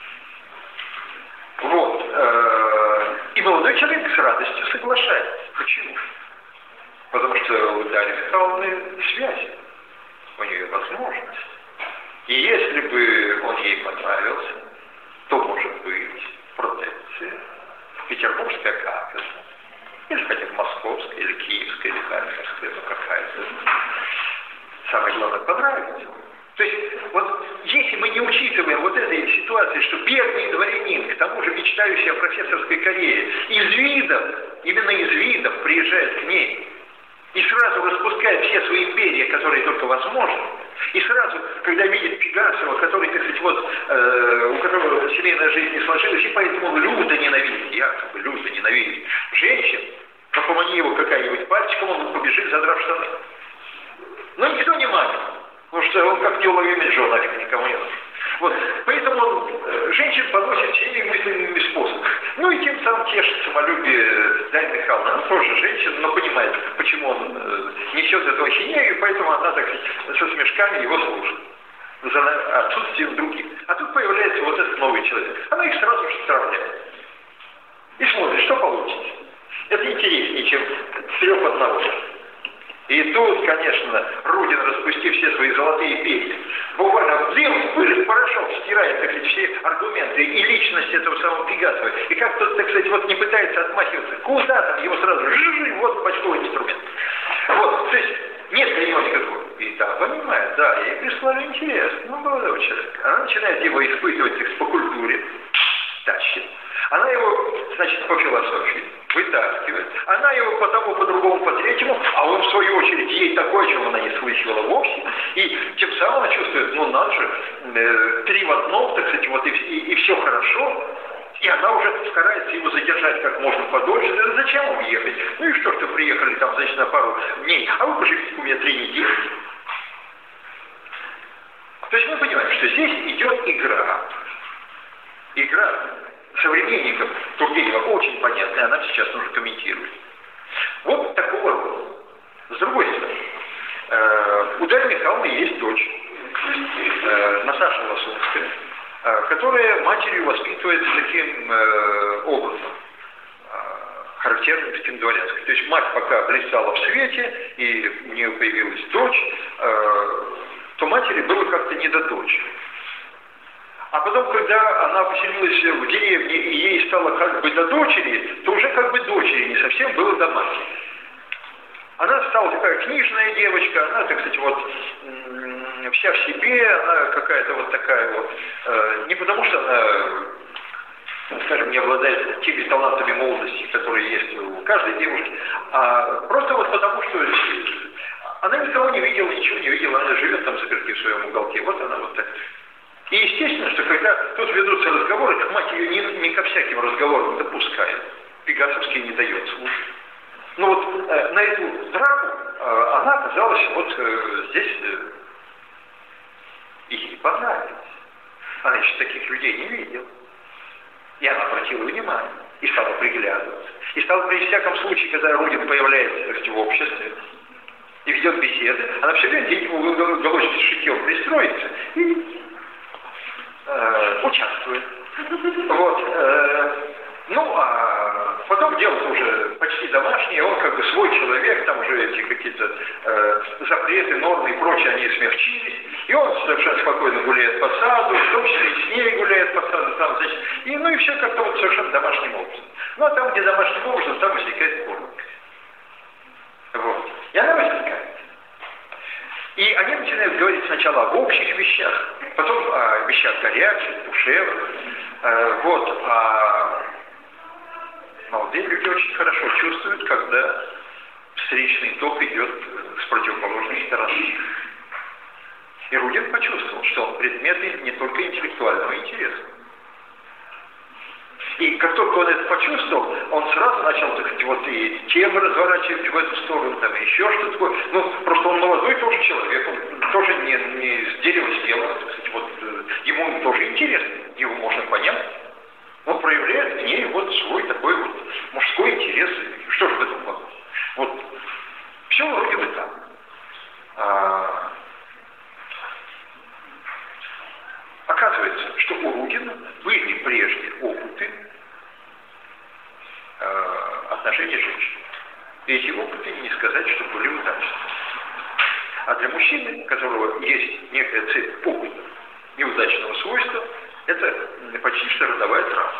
Вот. И молодой человек с радостью соглашается. Почему? Потому что у Дарьи Михайловны связи, у нее возможность. И если бы он ей понравился, то, может быть, протекция, Петербургская кафедра, или хотя бы Московская, или Киевская, или Харьковская, ну какая-то. Самое главное, понравится. То есть, вот если мы не учитываем вот этой ситуации, что бедный дворянин, к тому же мечтающий о профессорской карьере, из видов, именно из видов приезжает к ней, и сразу распускает все свои империи, которые только возможны, и сразу, когда видит Пегасова, который, так сказать, вот, э, у которого семейная жизнь не сложилась, и поэтому он люто ненавидит, якобы люто ненавидит женщин, но помани его какая-нибудь пальчиком, он побежит, задрав штаны. Но никто не манит, потому что он как неуловимый Джо, нафиг никому не нужен. Вот, поэтому он э, женщин поносит всеми мысленными способами. Ну и тем самым тешит самолюбие Дарьи Михайловны. Она тоже женщина, но понимает, почему он э, несет эту ахинею, и поэтому она, так сказать, со смешками его слушает. За отсутствием других. А тут появляется вот этот новый человек. Она их сразу же сравняет. И смотрит, что получится. Это интереснее, чем с трех одного. И тут, конечно, Рудин, распустив все свои золотые перья, буквально в дым, в пыль, в порошок стирает, так сказать, все аргументы и личность этого самого Пегасова. И как тот, так сказать, вот не пытается отмахиваться, куда там, его сразу жжж, вот бочковый инструмент. Вот, то есть нет клянёт какой. И да, понимает, да, ей прислали интерес, ну, молодого человека. Она начинает его испытывать их по культуре, тащит. Она его, значит, по философии вытаскивает. Она его по тому, по другому, по третьему, а он, в свою очередь, ей такое, чего она не слышала вовсе. И тем самым она чувствует, ну, надо же, э, три в одном, так сказать, вот и, и, и все хорошо. И она уже старается его задержать как можно подольше. Да зачем уехать? Ну и что, что приехали там, значит, на пару дней, а вы поживите у меня три недели. То есть мы понимаем, что здесь идет игра. Игра современников Тургенева очень понятная, она сейчас нужно комментировать. Вот такого рода. С другой стороны, э, у Дарьи Михайловны есть дочь, э, Наташа Лосовская, э, которая матерью воспитывает таким э, образом, э, характерным таким дворянским. То есть мать пока блистала в свете, и у нее появилась дочь, э, то матери было как-то не до дочери. А потом, когда она поселилась в деревне, и ей стало как бы до дочери, то уже как бы дочери не совсем было до матери. Она стала такая книжная девочка, она, так сказать, вот вся в себе, она какая-то вот такая вот, э, не потому что она, скажем, не обладает теми талантами молодости, которые есть у каждой девушки, а просто вот потому что она никого не видела, ничего не видела, она живет там заперти в своем уголке, вот она вот так. И естественно, что когда тут ведутся разговоры, мать ее не, не ко всяким разговорам допускает. Пегасовский не дает слушать. Но вот э, на эту драку э, она оказалась вот э, здесь, э, и ей понравилось. Она еще таких людей не видела. И она обратила внимание, и стала приглядываться. И стала при всяком случае, когда Рудин появляется, так сказать, в обществе, и ведет беседы, она все время где-нибудь в уголочке с шитьем пристроится и Э, участвует. Вот. Э, ну, а потом дело уже почти домашнее, он как бы свой человек, там уже эти какие-то э, запреты, нормы и прочее, они смягчились, и он совершенно спокойно гуляет по саду, в том числе и с ней гуляет по саду, там, значит, и, ну и все как-то вот совершенно домашним образом. Ну, а там, где домашним образом, там возникает кормка. Вот. И она возникает. И они начинают говорить сначала об общих вещах, потом о вещах горячих, душевных. Э, вот. А молодые люди очень хорошо чувствуют, когда встречный ток идет с противоположной стороны. И Рудин почувствовал, что он предмет не только интеллектуального интереса. И как только он это почувствовал, он сразу начал, так сказать, вот и темы разворачивать в эту сторону, там и еще что-то такое. Ну, просто он молодой тоже человек, он тоже не, не с дерева сделан, так сказать, вот ему тоже интересно, его можно понять. Он проявляет в ней вот свой такой вот мужской интерес. Что же в этом плохого? Вот все вроде бы так. А... что у Рудина были прежде опыты э, отношений с женщиной. И эти опыты, не сказать, что были удачны. А для мужчины, у которого есть некая цель опыта неудачного свойства, это почти что родовая травма.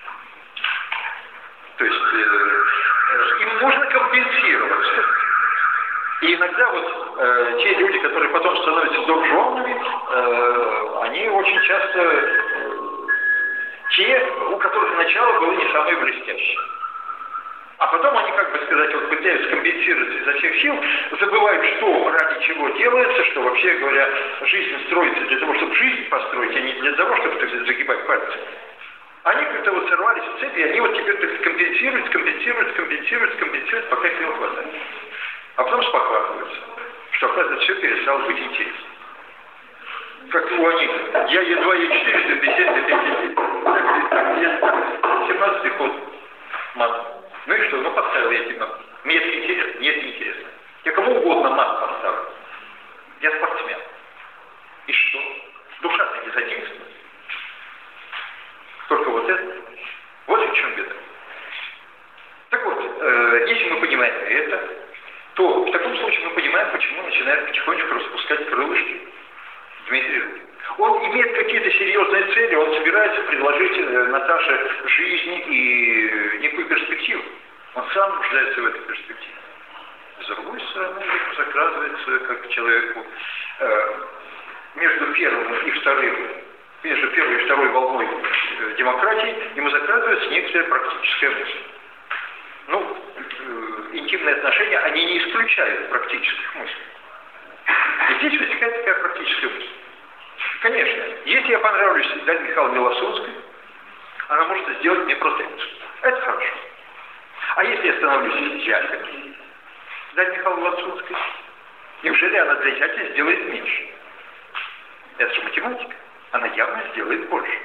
То есть э, им можно компенсироваться. И иногда вот э, те люди, которые потом становятся донжуанами, э, они очень часто э, те, у которых начало было не самое блестящее. А потом они, как бы сказать, вот пытаются компенсировать изо всех сил, забывают, что ради чего делается, что, вообще говоря, жизнь строится для того, чтобы жизнь построить, а не для того, чтобы, так сказать, загибать пальцы. Они как-то вот сорвались в цепи, и они вот теперь так компенсируют, компенсируют, компенсируют, компенсируют, пока их не хватает. А потом спохватываются, что, оказывается, все перестало быть интересно. Как у Аниты. Я едва ей четыреста пятьдесят пять, семнадцатый ход. Мат. Ну и что? Ну поставил я тебе мат. Мне это интересно? Нет, не интересно. Я кому угодно мат поставлю. Я спортсмен. И что? Душа-то не задействована. Только вот это. Вот в чем беда. Так вот, э, если мы понимаем это, то в таком случае мы понимаем, почему начинает потихонечку распускать крылышки Дмитрий Рудин. Он имеет какие-то серьезные цели, он собирается предложить Наташе жизни и некую перспективу. Он сам нуждается в этой перспективе. С другой стороны, ему закрадывается, как человеку, э, между первым и вторым, между первой и второй волной демократии, ему закрадывается некоторая практическая мысль. Ну, э, интимные отношения, они не исключают практических мыслей. И здесь возникает такая практическая мысль. Конечно, если я понравлюсь Дарье Михайловне Лосунской, она может сделать мне протез. Это хорошо. А если я становлюсь зятем Дарьи Михайловны Лосунской, неужели она для зятя сделает меньше? Это же математика. Она явно сделает больше.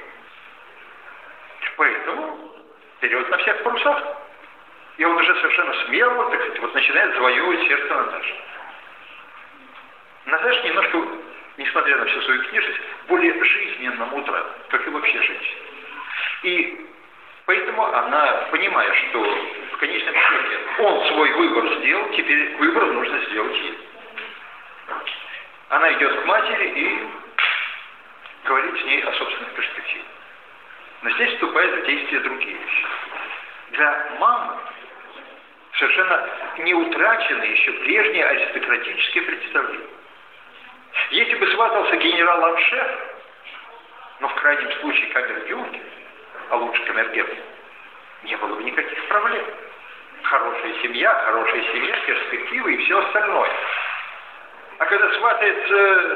Поэтому вперед на всех парусах. И он уже совершенно смело, так сказать, вот начинает завоевывать сердце Наташи. Наташа немножко, несмотря на всю свою книжность, более жизненному утратила, как и вообще женщина. И поэтому она, понимая, что в конечном счете он свой выбор сделал, теперь выбор нужно сделать ей. Она идет к матери и говорит с ней о собственных перспективах. Но здесь вступают в действие другие вещи. Для мамы совершенно не утрачены еще прежние аристократические представления. Если бы сватался генерал-аншеф, но в крайнем случае камер-юнкер, а лучше камергер, не было бы никаких проблем. Хорошая семья, хорошая семья, перспективы и все остальное. А когда сватается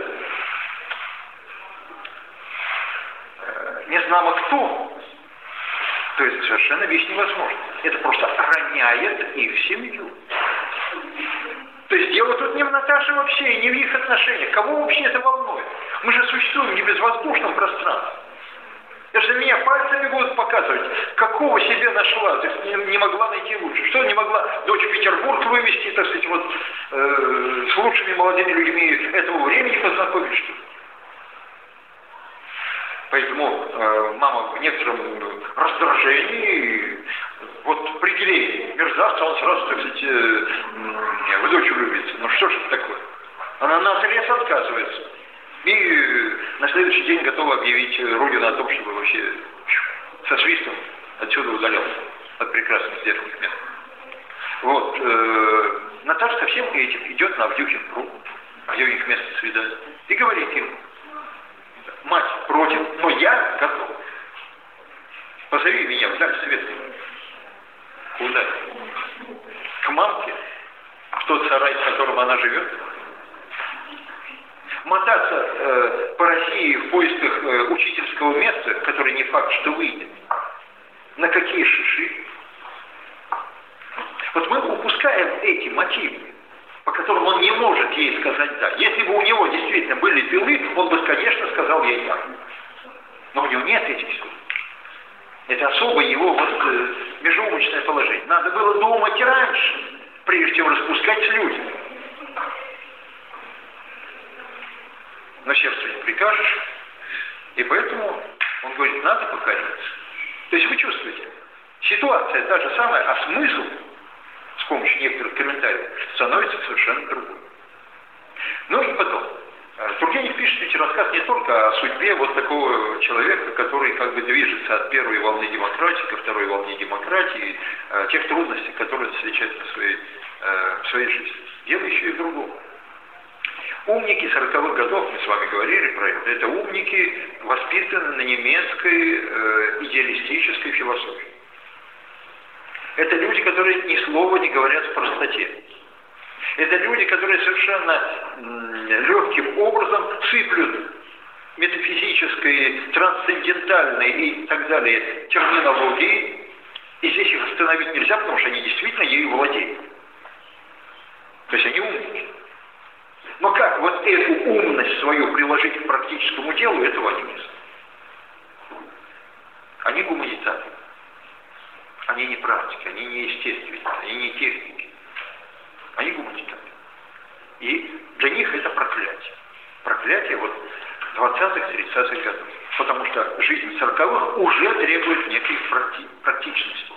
э, незнамо кто, то есть совершенно вещь невозможна. Это просто роняет их семью. То есть дело тут не в Наташе вообще, и не в их отношениях. Кого вообще это волнует? Мы же существуем не в безвоздушном пространстве. Это же меня пальцами будут показывать, какого себе нашла, то есть не, не могла найти лучше. Что не могла дочь в Петербург вывести, так сказать, вот э, с лучшими молодыми людьми этого времени познакомить, что ли? Поэтому э, мама в некотором раздражении, вот при деле мерзавца, он сразу, так сказать, э, э, в дочь влюбится. Ну что же это такое? Она наотрез отказывается. И э, на следующий день готова объявить Рудина о том, чтобы вообще со свистом отсюда удалялся от прекрасных здешних мест. Вот. Э, Наташа со всем этим идет на Авдюхин пруд, где у них место свидания, и говорит им: мать против, но я готов. Позови меня вдаль света. Куда? К мамке? В тот сарай, в котором она живет? Мотаться э, по России в поисках э, учительского места, который не факт, что выйдет. На какие шиши? Вот мы упускаем эти мотивы, по которым он не может ей сказать «да». Если бы у него действительно были пилы, он бы, конечно, сказал ей «да». Но у него нет этих сил. Это особо его вот, э, межумочное положение. Надо было думать раньше, прежде чем распускать с людьми. Но сердцу не прикажешь. И поэтому Он говорит, надо покориться. То есть вы чувствуете, ситуация та же самая, а смысл с помощью некоторых комментариев становится совершенно другой. Ну и потом. Тургенев пишет ведь рассказ не только о судьбе вот такого человека, который как бы движется от первой волны демократии ко второй волне демократии, тех трудностей, которые он встречает в своей, в своей жизни. Дело еще и в другом. Умники сороковых годов, мы с вами говорили про это, это умники, воспитанные на немецкой э, идеалистической философии. Это люди, которые ни слова не говорят в простоте. Это люди, которые совершенно м, легким образом сыплют метафизической, трансцендентальной и так далее терминологией, и здесь их остановить нельзя, потому что они действительно ею владеют. То есть они умники. Но как вот эту умность свою приложить к практическому делу, этого они не знают. Они гуманитарии. Они не практики, они не естественники, они не техники. Они гуманитарии. И для них это проклятие. Проклятие вот двадцатых-тридцатых годов. Потому что жизнь сороковых уже требует некой практи- практичности.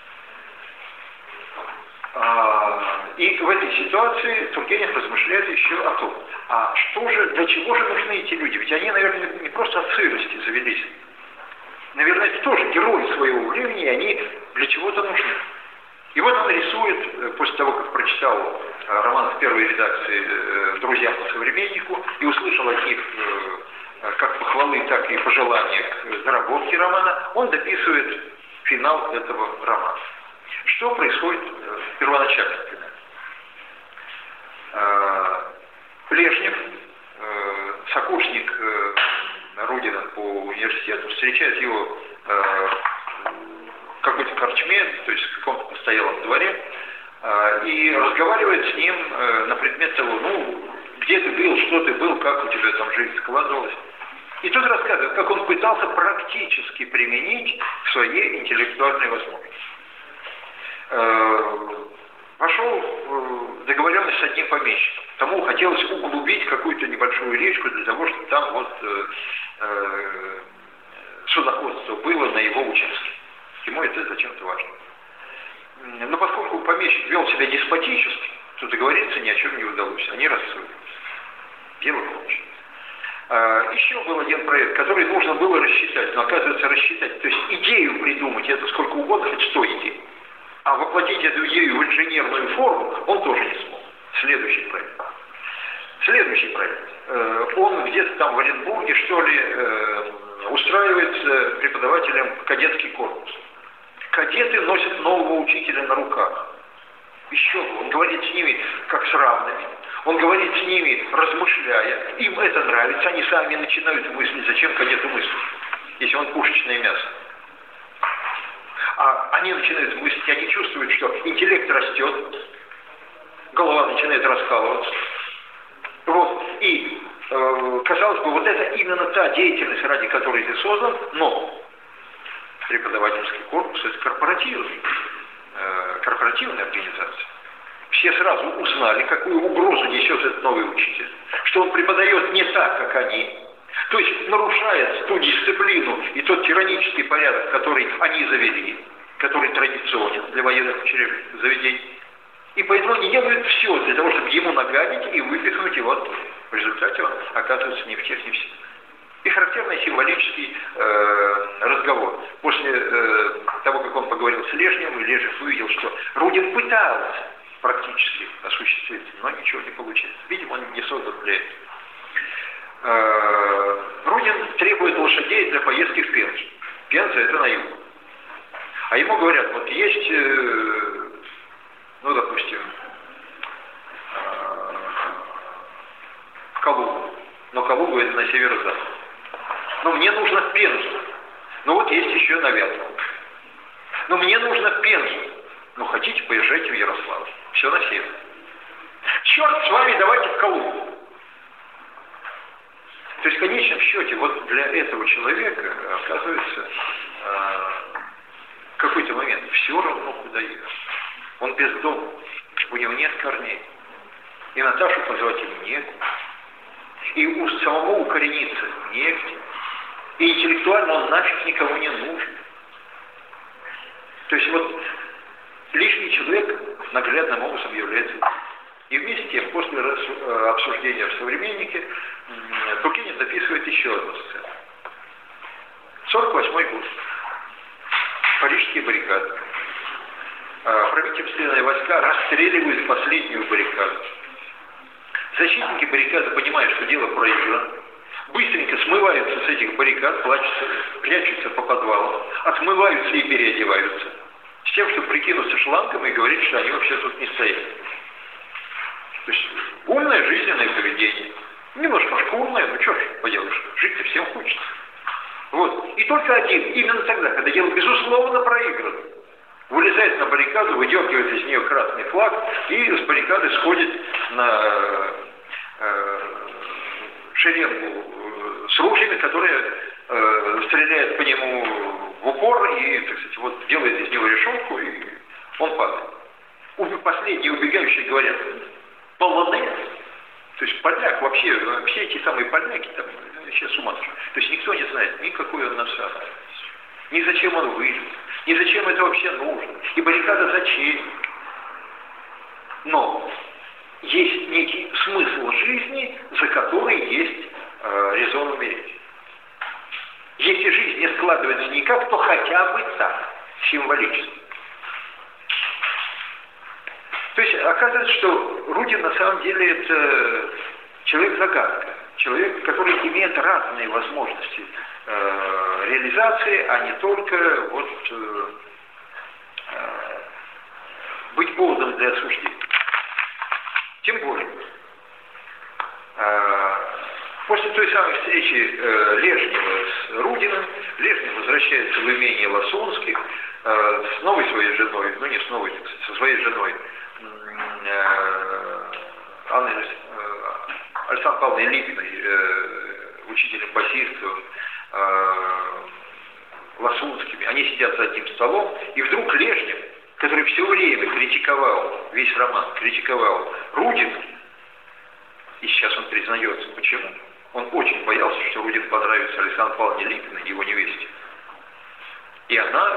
И в этой ситуации Тургенев размышляет еще о том, а что же, для чего же нужны эти люди? Ведь они, наверное, не просто от сырости завелись. Наверное, это тоже герои своего времени, и они для чего-то нужны. И вот он рисует, после того, как прочитал роман в первой редакции «Друзьям по современнику» и услышал от них как похвалы, так и пожелания к доработке романа, он дописывает финал этого романа. Что происходит в первоначальном финале? Плешнев, сокурсник Рудина по университету, встречает его в какой-то корчме, то есть в каком-то постоялом дворе, и разговаривает с ним на предмет того, ну, где ты был, что ты был, как у тебя там жизнь складывалась. И тот рассказывает, как он пытался практически применить свои интеллектуальные возможности. Вошел в договоренность с одним помещиком. Тому хотелось углубить какую-то небольшую речку для того, чтобы там вот э, э, судоходство было на его участке. Ему это зачем-то важно. Но поскольку помещик вел себя деспотически, то договориться ни о чем не удалось. Они рассорились. Дело кончилось. А, еще был один проект, который нужно было рассчитать, но оказывается рассчитать, то есть идею придумать, это сколько угодно, хоть сто идей. А воплотить эту идею в инженерную форму он тоже не смог. Следующий проект. Следующий проект. Он где-то там в Оренбурге, что ли, устраивается преподавателем в кадетский корпус. Кадеты носят нового учителя на руках. Еще бы, он говорит с ними как с равными. Он говорит с ними, размышляя. Им это нравится, они сами начинают мыслить, зачем кадету мыслить, если он пушечное мясо. А они начинают мыслить, они чувствуют, что интеллект растет, голова начинает раскалываться. Вот. И, э, казалось бы, вот это именно та деятельность, ради которой ты создан, но преподавательский корпус – это корпоративный, э, корпоративная организация. Все сразу узнали, какую угрозу несет этот новый учитель, что он преподает не так, как они. То есть нарушает ту дисциплину и тот тиранический порядок, который они завели, который традиционен для военных учреждений, заведений. И поэтому они делают все для того, чтобы ему нагадить и выпихнуть его оттуда. В результате он оказывается ни в тех, ни в сих. И характерный символический э, разговор. После э, того, как он поговорил с Лежневым, Лежнев увидел, что Рудин пытался практически осуществить, но ничего не получилось. Видимо, он не создан для этого. Рудин требует лошадей для поездки в Пензу. Пенза – это на юг. А ему говорят, вот есть, ну, допустим, Калуга. Но Калуга – это на северо-запад. Но мне нужно в Пензу. Ну, вот есть еще на Вятку. Но мне нужно в Пензу. Ну, хотите, поезжайте в Ярославль. Все на север. Черт с вами, давайте в Калугу. То есть в конечном счете вот для этого человека оказывается э, в какой-то момент все равно куда ехать. Он бездомный, у него нет корней. И Наташу позвать ему некуда. И у самого укорениться негде. И интеллектуально интеллектуально он нафиг никому не нужен. То есть вот лишний человек наглядным образом является. И вместе с тем, после обсуждения в «Современнике», Тургенев записывает еще одну сцену. сорок восьмой год. Парижские баррикады. Правительственные войска расстреливают последнюю баррикаду. Защитники баррикады понимают, что дело проиграно. Быстренько смываются с этих баррикад, плачутся, прячутся по подвалам, отмываются и переодеваются. С тем, чтобы прикинуться шлангом и говорить, что они вообще тут не стоят. То есть умное жизненное поведение. Немножко шкурное, ну что ж поделаешь, жить-то всем хочется. Вот. И только один, именно тогда, когда дело безусловно проиграно, вылезает на баррикаду, выдергивает из нее красный флаг и с баррикады сходит на э, шеренгу э, с ружьями, которые э, стреляют по нему в упор и, так сказать, вот делает из него решетку, и он падает. Последние убегающие говорят: полонез. То есть поляк вообще, вообще эти самые поляки там сейчас с ума сошли. То есть никто не знает, ни какой он на самом деле, ни зачем он вылез, ни зачем это вообще нужно, и баррикада зачем. Но есть некий смысл жизни, за который есть э, резон умереть. Если жизнь не складывается никак, то хотя бы так, символически. То есть оказывается, что Рудин на самом деле это человек-загадка, человек, который имеет разные возможности э, реализации, а не только вот, э, э, быть поводом для осуждения. Тем более, э, после той самой встречи э, Лежнева с Рудиным, Лежнев возвращается в имение Лосонских э, с новой своей женой, ну не с новой, так сказать, со своей женой, Анной, Александрой Павловной Липиной, учителем басистов, Лосунскими. Они сидят за одним столом, и вдруг Лежнев, который все время критиковал, весь роман критиковал Рудина, и сейчас он признается, почему? Он очень боялся, что Рудин понравится Александре Павловне Липиной, его невесте. И она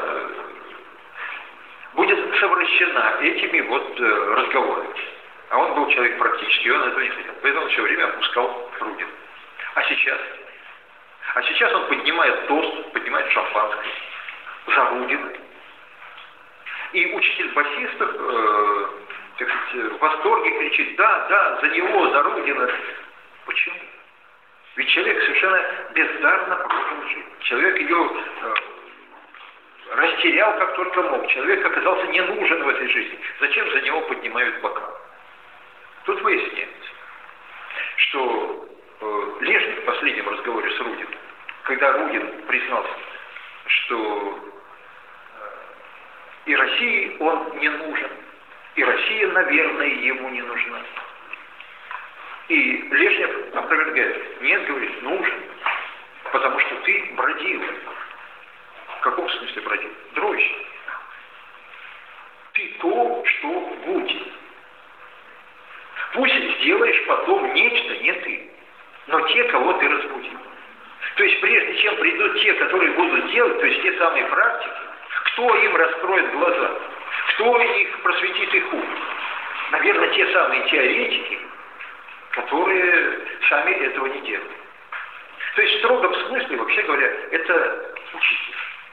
будет совращена этими вот э, разговорами. А он был человек практический, он этого не хотел. Поэтому он все время опускал Рудин. А сейчас? А сейчас он поднимает тост, поднимает шампанское за Рудина. И учитель басистов э, так сказать, в восторге кричит: да, да, за него, за Рудина. Почему? Ведь человек совершенно бездарно прожил жизнь. Человек ее э, растерял как только мог. Человек оказался не нужен в этой жизни. Зачем за него поднимают бокал? Тут выясняется, что э, Лежнев в последнем разговоре с Рудиным, когда Рудин признался, что э, и России он не нужен, и Россия, наверное, ему не нужна. И Лежнев опровергает: нет, говорит, нужен, потому что ты бродил. В каком смысле бродил? Дрочил. Ты то, что будет. Пусть сделаешь потом нечто, не ты, но те, кого ты разбудил. То есть прежде чем придут те, которые будут делать, то есть те самые практики, кто им раскроет глаза, кто их просветит их ум? Наверное, те самые теоретики, которые сами этого не делают. То есть в строгом смысле, вообще говоря, это учитель.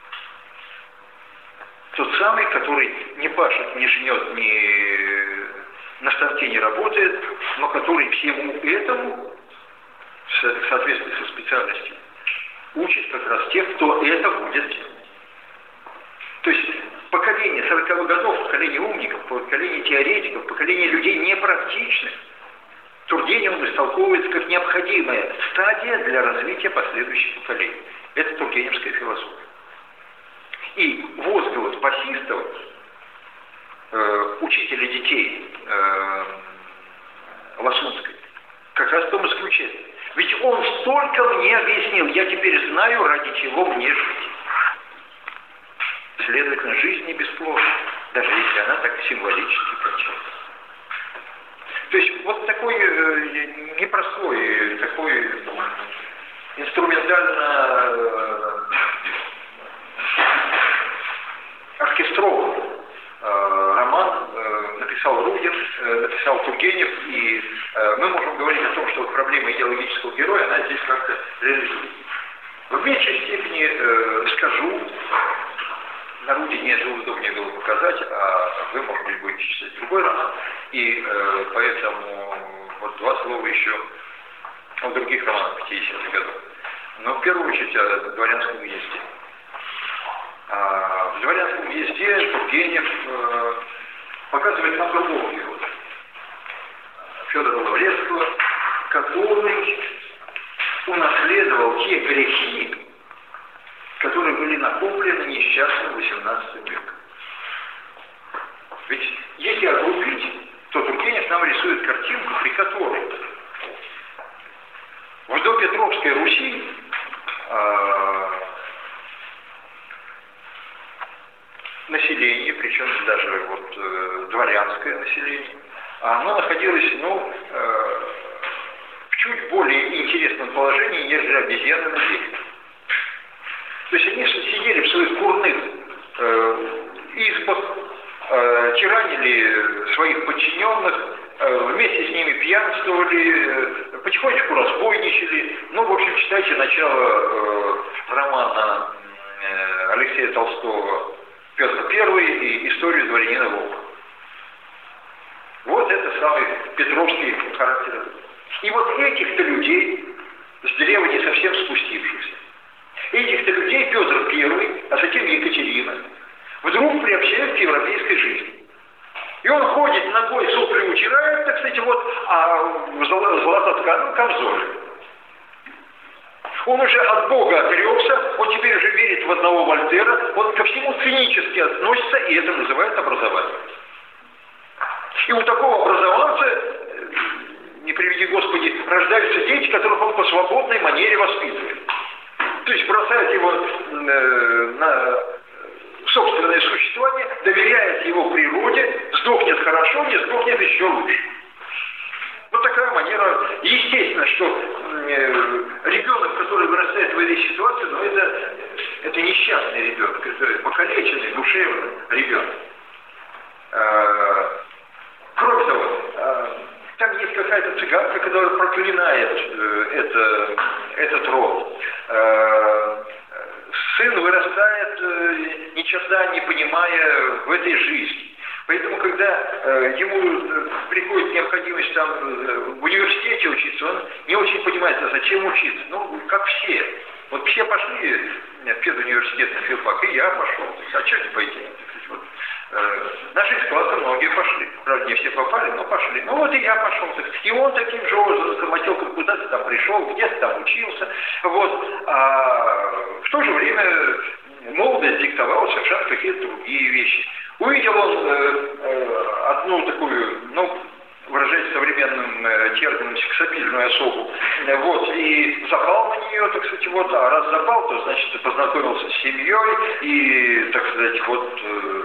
Тот самый, который не пашет, не жнет, не на станке не работает, но который всему этому, в соответствии со специальностью, учит как раз тех, кто это будет делать. То есть поколение сороковых годов, поколение умников, поколение теоретиков, поколение людей непрактичных, Тургеневым истолковывается как необходимая стадия для развития последующих поколений. Это тургеневская философия. И возглас басистов, э, учителя детей э, Лосунской, как раз в том и заключается. Ведь он столько мне объяснил, я теперь знаю, ради чего мне жить. Следовательно, жизнь не бесплодна, даже если она так символически кончается. То есть вот такой э, непростой, такой инструментально Тургенев, и э, мы можем говорить о том, что вот проблема идеологического героя, она здесь как-то реализуется. В меньшей степени э, скажу, на родине это удобнее было показать, а вы, может быть, будете читать другой роман, и э, поэтому вот два слова еще о других романах пятидесятых годов. Но в первую очередь о «Дворянском уезде». А в «Дворянском уезде» Тургенев э, показывает нам другого героя, Федора Лаврецкого, который унаследовал те грехи, которые были накоплены несчастным восемнадцатым веком. Ведь если огрубить, то Тургенев нам рисует картинку, при которой в допетровской Руси э, население, причем даже вот э, дворянское население, оно находилось, ну, э, в чуть более интересном положении, нежели обезьяны на дереве. То есть они сидели в своих курных э, избах, э, тиранили своих подчиненных, э, вместе с ними пьянствовали, э, потихонечку разбойничали. Ну, в общем, читайте начало э, романа э, Алексея Толстого «Петр Первый» и «Историю дворянина Волка». Вот это самый петровский характер. И вот этих-то людей, с древа не совсем спустившихся, этих-то людей Петр Первый, а затем Екатерина, вдруг приобщают к европейской жизни. И он ходит ногой, сопли утирает, так сказать, вот, а в золототканом камзоле. Он уже от Бога отрекся, он теперь уже верит в одного Вольтера, он ко всему цинически относится, и это называют образованием. И у такого образованца, не приведи Господи, рождаются дети, которых он по свободной манере воспитывает. То есть бросает его э, на собственное существование, доверяет его природе, сдохнет хорошо, не сдохнет еще лучше. Вот такая манера. Естественно, что э, ребенок, который вырастает в этой ситуации, ну, это, это несчастный ребенок, это покалеченный, душевный ребенок. Э, кроме того, э, там есть какая-то цыганка, которая проклинает э, это, этот род. Э, сын вырастает, э, ни черта не понимая в этой жизни. Поэтому, когда э, ему приходит необходимость там э, в университете учиться, он не очень понимает, а зачем учиться. Ну, как все. Вот все пошли в педуниверситет на филфак, и я пошел. А что не пойти? Вот. Э, наши из класса многие пошли. Правда, не все попали, но пошли. Ну вот и я пошел. И он таким же образом, мотелком куда-то там пришел, где-то там учился. Вот. А в то же время молодость диктовала совершенно какие-то другие вещи. Увидел он э, э, одну такую, ну, выражаясь современным э, термином, сексапильную особу, э, вот, и запал на нее, так сказать, вот, а раз запал, то, значит, познакомился с семьей, и, так сказать, вот, э,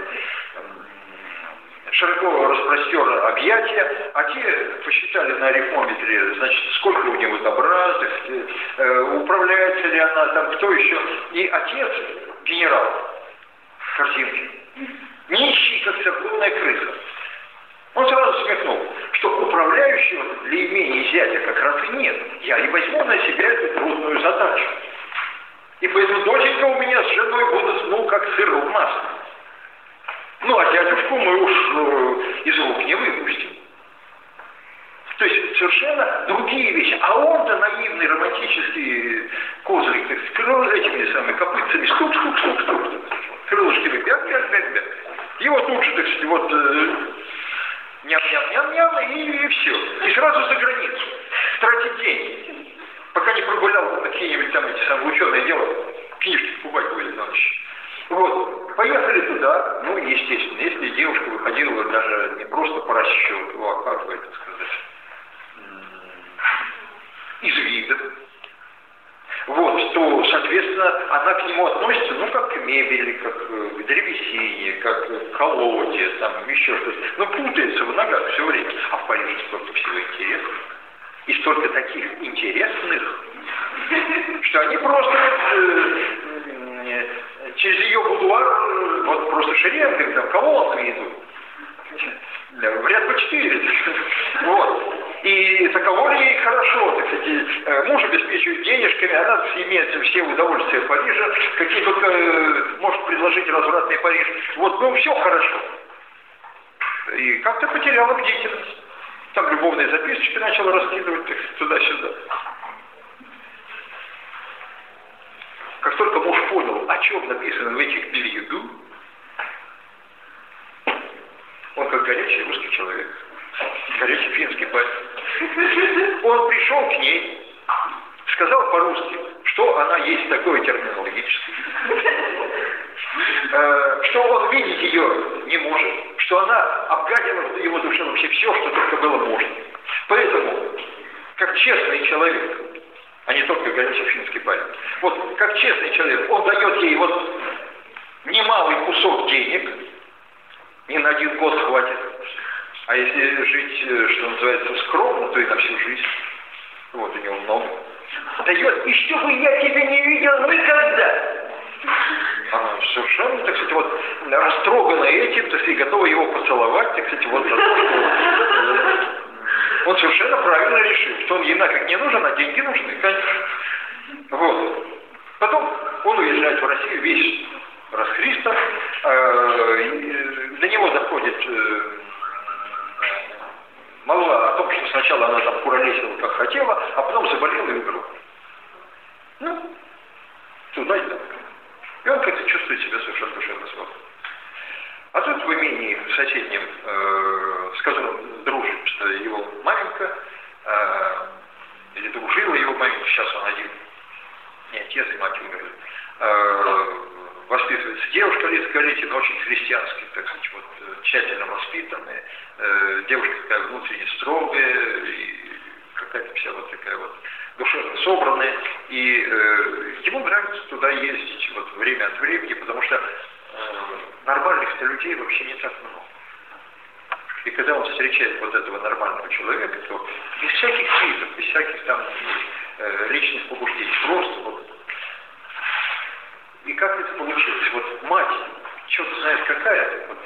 широко распростер объятия, а те посчитали на арифмометре, значит, сколько у него добра, так сказать, э, управляется ли она, там, кто еще, и отец, генерал Корзинкин, нищий, как церковная крыса. Он сразу смехнул, что управляющего для имени зятя как раз и нет. Я и возьму на себя эту трудную задачу. И поэтому доченька у меня с женой будут, ну, как сыр в масле. Ну, а дядюшку мы уж э, из рук не выпустим. То есть совершенно другие вещи. А он-то наивный, романтический козырик, так сказать, этими самыми копытцами стук-стук-стук-стук. Крылышками бяк-бяк-бяк-бяк. Его тут же, так сказать, вот э, ням-ням-ням-ням, и, и все. И сразу за границу. Тратить деньги. Пока не прогулял какие-нибудь там эти самые ученые дела, книжки покупать будет на ночь. Вот. Поехали туда. Ну, естественно, если девушка выходила даже не просто по расчету, а как бы это сказать, из вида, вот, то, соответственно, она к нему относится, ну, как к мебели, как к древесине, как к колоде, там, еще что-то. Но путается в ногах все время. А в Париже столько всего интересного. И столько таких интересных, что они просто э, э, через ее будуар э, вот просто шеренгами, там, колоннами идут. В ряд по четыре. иметь все удовольствия Парижа, какие только э, может предложить развратный Париж. Вот, ну, все хорошо. И как-то потеряла бдительность. Там любовные записочки начала раскидывать так, туда-сюда. Как только муж понял, о чем написано в этих бельеду, он как горячий русский человек, горячий финский парень. Он пришел к ней, сказал по-русски, что она есть такое терминологическое, что он видеть ее не может, что она обгадила в его душе вообще все, что только было можно. Поэтому, как честный человек, а не только горячий финский парень, вот как честный человек, он дает ей вот немалый кусок денег, не на один год хватит, а если жить, что называется, скромно, то и на всю жизнь. Вот у него много. Дает, и чтобы я тебя не видел никогда. Она совершенно, так сказать, вот растрогана этим, так сказать, готова его поцеловать, так сказать, вот за то, что он совершенно правильно решил, что он ей нафиг не нужен, а деньги нужны, конечно. Вот. Потом он уезжает в Россию весь расхристан, до него доходит молва о том, что сначала она там куролесила, как хотела, а потом заболела и умерла. Ну, туда и так. И он как-то чувствует себя совершенно душевно свободно. А тут в имении в соседнем, э, с которым дружит его маменька, э, или дружила его маменька, сейчас он один, не отец и мать умерли, э, воспитывается девушка лет скорее, но очень христиански, так сказать, вот, тщательно воспитанная, э, девушка такая внутренне строгая, и какая-то вся вот такая вот душевно собранная, и э, ему нравится туда ездить вот время от времени, потому что э, нормальных-то людей вообще не так много. И когда он встречает вот этого нормального человека, то без всяких критов, без всяких там э, личных побуждений, просто вот. И как это получилось? Вот мать, черт знает какая, вот,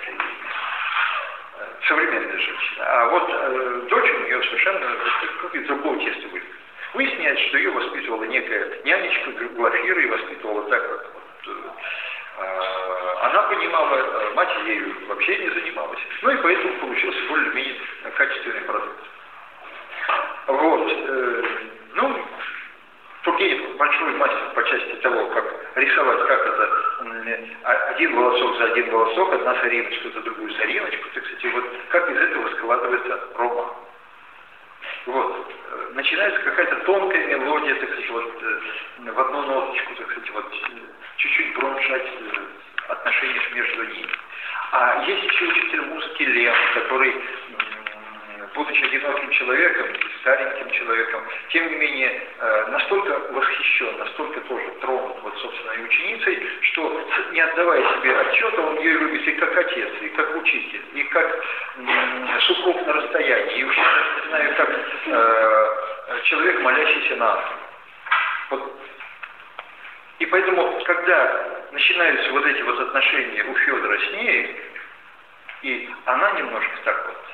современная женщина, а вот э, дочь у нее совершенно как из другого теста вылез. Выясняется, что ее воспитывала некая нянечка Глафира и воспитывала так, как вот, э, она понимала, мать ею вообще не занималась. Ну и поэтому получился более-менее качественный продукт. Вот. Э, ну, Тургенев большой мастер по части того, как рисовать, как это один волосок за один волосок, одна сориночка за другую сориночку, так сказать, вот как из этого складывается роман. Вот. Начинается какая-то тонкая мелодия, так сказать, вот в одну ноточку, так сказать, вот чуть-чуть броншать отношения между ними. А есть еще учитель музыки Лем, который, будучи одиноким человеком, стареньким человеком, тем не менее настолько восхищен, настолько тоже тронут вот собственной ученицей, что, не отдавая себе отчета, он ее любит и как отец, и как учитель, и как супруг на расстоянии, и уж я не знаю, как э, человек, молящийся на ангела. Вот. И поэтому, когда начинаются вот эти вот отношения у Федора с ней, и она немножко так вот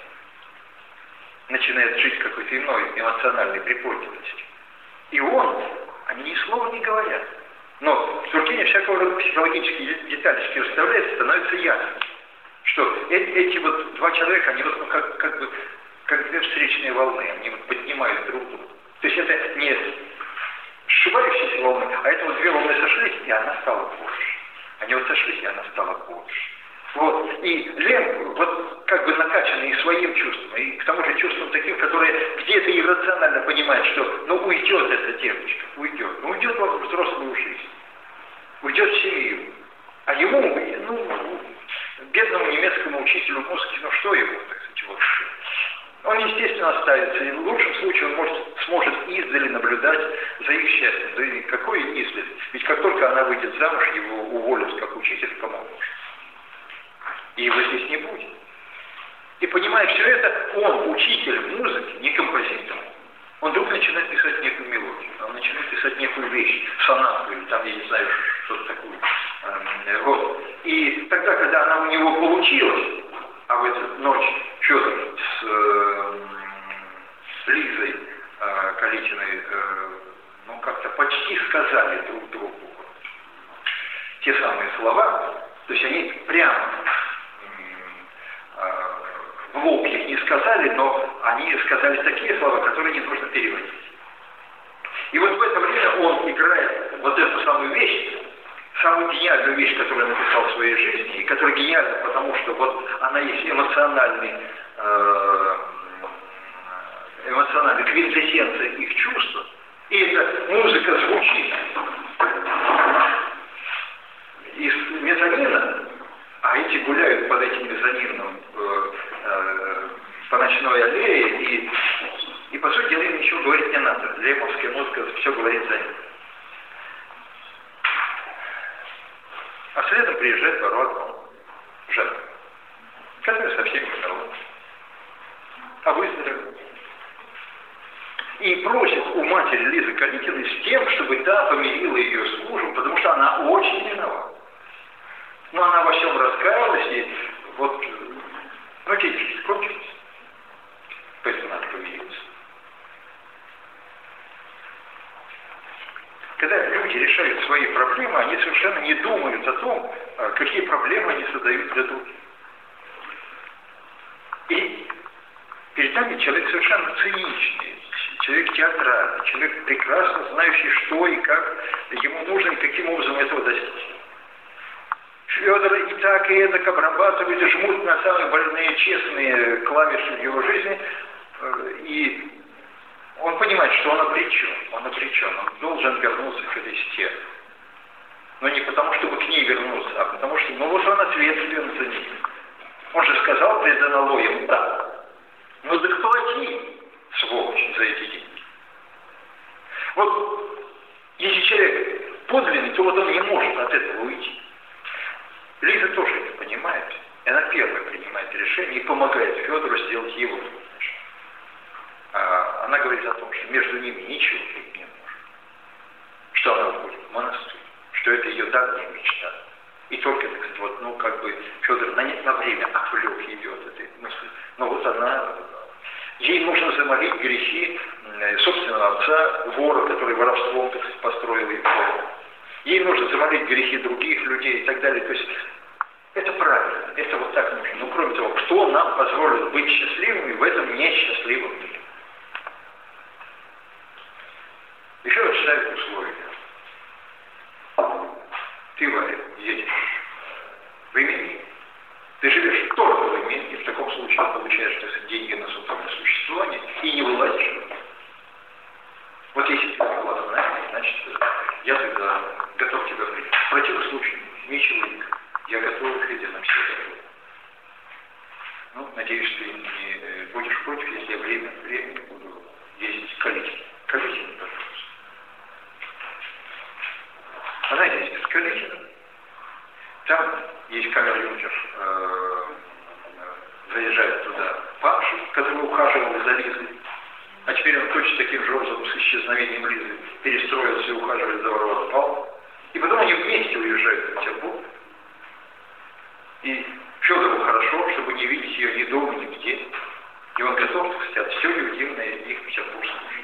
начинает жить какой-то иной эмоциональной приподнятостью. И он, они ни слова не говорят. Но в Тургеневе всякого рода психологические деталечки расставляют, становится ясно, что эти, эти вот два человека, они вот ну, как, как бы как две встречные волны, они вот поднимают друг друга. То есть это не сшибающиеся волны, а это вот две волны сошлись, и она стала больше. Они вот сошлись, и она стала больше. Вот. И Лем, вот как бы накачанный своим чувством, и к тому же чувством таким, которое где-то иррационально понимает, что ну уйдет эта девочка, уйдет, ну уйдет во взрослую жизнь, уйдет в семью. А ему, ну, бедному немецкому учителю музыки, ну что ему, так сказать, вот. Он, естественно, останется, и в лучшем случае он может, сможет издали наблюдать за их счастьем. Да и какое издали? Ведь как только она выйдет замуж, его уволят как учитель, кому нужно. И его здесь не будет. И понимая все это, он, учитель музыки, не композитор, он вдруг начинает писать некую мелодию, он начинает писать некую вещь, сонату, или там, я не знаю, что-то такое. Вот. И тогда, когда она у него получилась, а в эту ночь Федор с, э, с Лизой э, Калитиной, э, ну, как-то почти сказали те самые слова, то есть они прямо в лоб их не сказали, но они сказали такие слова, которые не нужно переводить. И вот в это время он играет вот эту самую вещь, самую гениальную вещь, которую он написал в своей жизни, и которая гениальна, потому что вот она есть эмоциональный, э, эмоциональная квинтэссенция их чувств, и эта музыка звучит из мезонина, а эти гуляют под этим мезонином э, э, по ночной аллее, и, и по сути дела им ничего говорить не надо. Лемовская музыка все говорит за ним. А следом приезжает Варвара Жена, которая со всеми умерла. А выздоровела. И просит у матери Лизы Калитиной с тем, чтобы та помирила ее с мужем, потому что она очень виновата. Но она во всем раскаялась, и вот, ну, деятельность кончилась. Поэтому надо помириться. Когда люди решают свои проблемы, они совершенно не думают о том, какие проблемы они создают для других. И перед нами человек совершенно циничный, человек театральный, человек прекрасно знающий, что и как ему нужно, и каким образом этого достичь. Федор и так, и эдак обрабатывают и жмут на самые больные, честные клавиши в его жизни, и он понимает, что он обречен, он обречен, он должен вернуться к этой стене. Но не потому, чтобы к ней вернуться, а потому что, ну вот он ответственен за нее. Он же сказал пред аналоем, да. Ну так плати, сволочь, за эти деньги. Вот, если человек подлинный, то вот он не может от этого уйти. Лиза тоже это понимает, и она первая принимает решение и помогает Федору сделать его думаешь. А она говорит о том, что между ними ничего быть не может. Что она уходит в монастырь, что это ее давняя мечта. И только, так сказать, вот, ну, как бы Федор на, на время отвлек ее от этой мысли. Но вот она, ей нужно замолить грехи собственного отца, вора, который воровством, так сказать, построил ее дом. Ей нужно замолить грехи других людей и так далее. То есть это правильно, это вот так нужно. Ну, кроме того, кто нам позволил быть счастливыми в этом несчастливом мире? Еще раз ставит условия. Ты, Варя, едешь в имении. Ты живешь только в имении, в таком случае получаешь, так сказать, деньги на собственное существование и не вылазишь. Вот если ты была знание, значит, я тогда готов тебя принять. В противном случае ничего не. Я готов к на все готов. Ну, надеюсь, ты не будешь против, если я время от времени буду ездить к Калитине. Калитине, пожалуйста. Она ездит в Калитино. Там есть камер-юнкер, э, заезжает туда папша, который ухаживал за Лизой. А теперь он точно таким же образом с исчезновением Лизы перестроился и ухаживает за Варварой Павловной. И потом они вместе уезжают в Петербург. И Федору хорошо, чтобы не видеть ее ни дома, ни где. И он готов, так сказать, все любимое их петербургскую жизнь.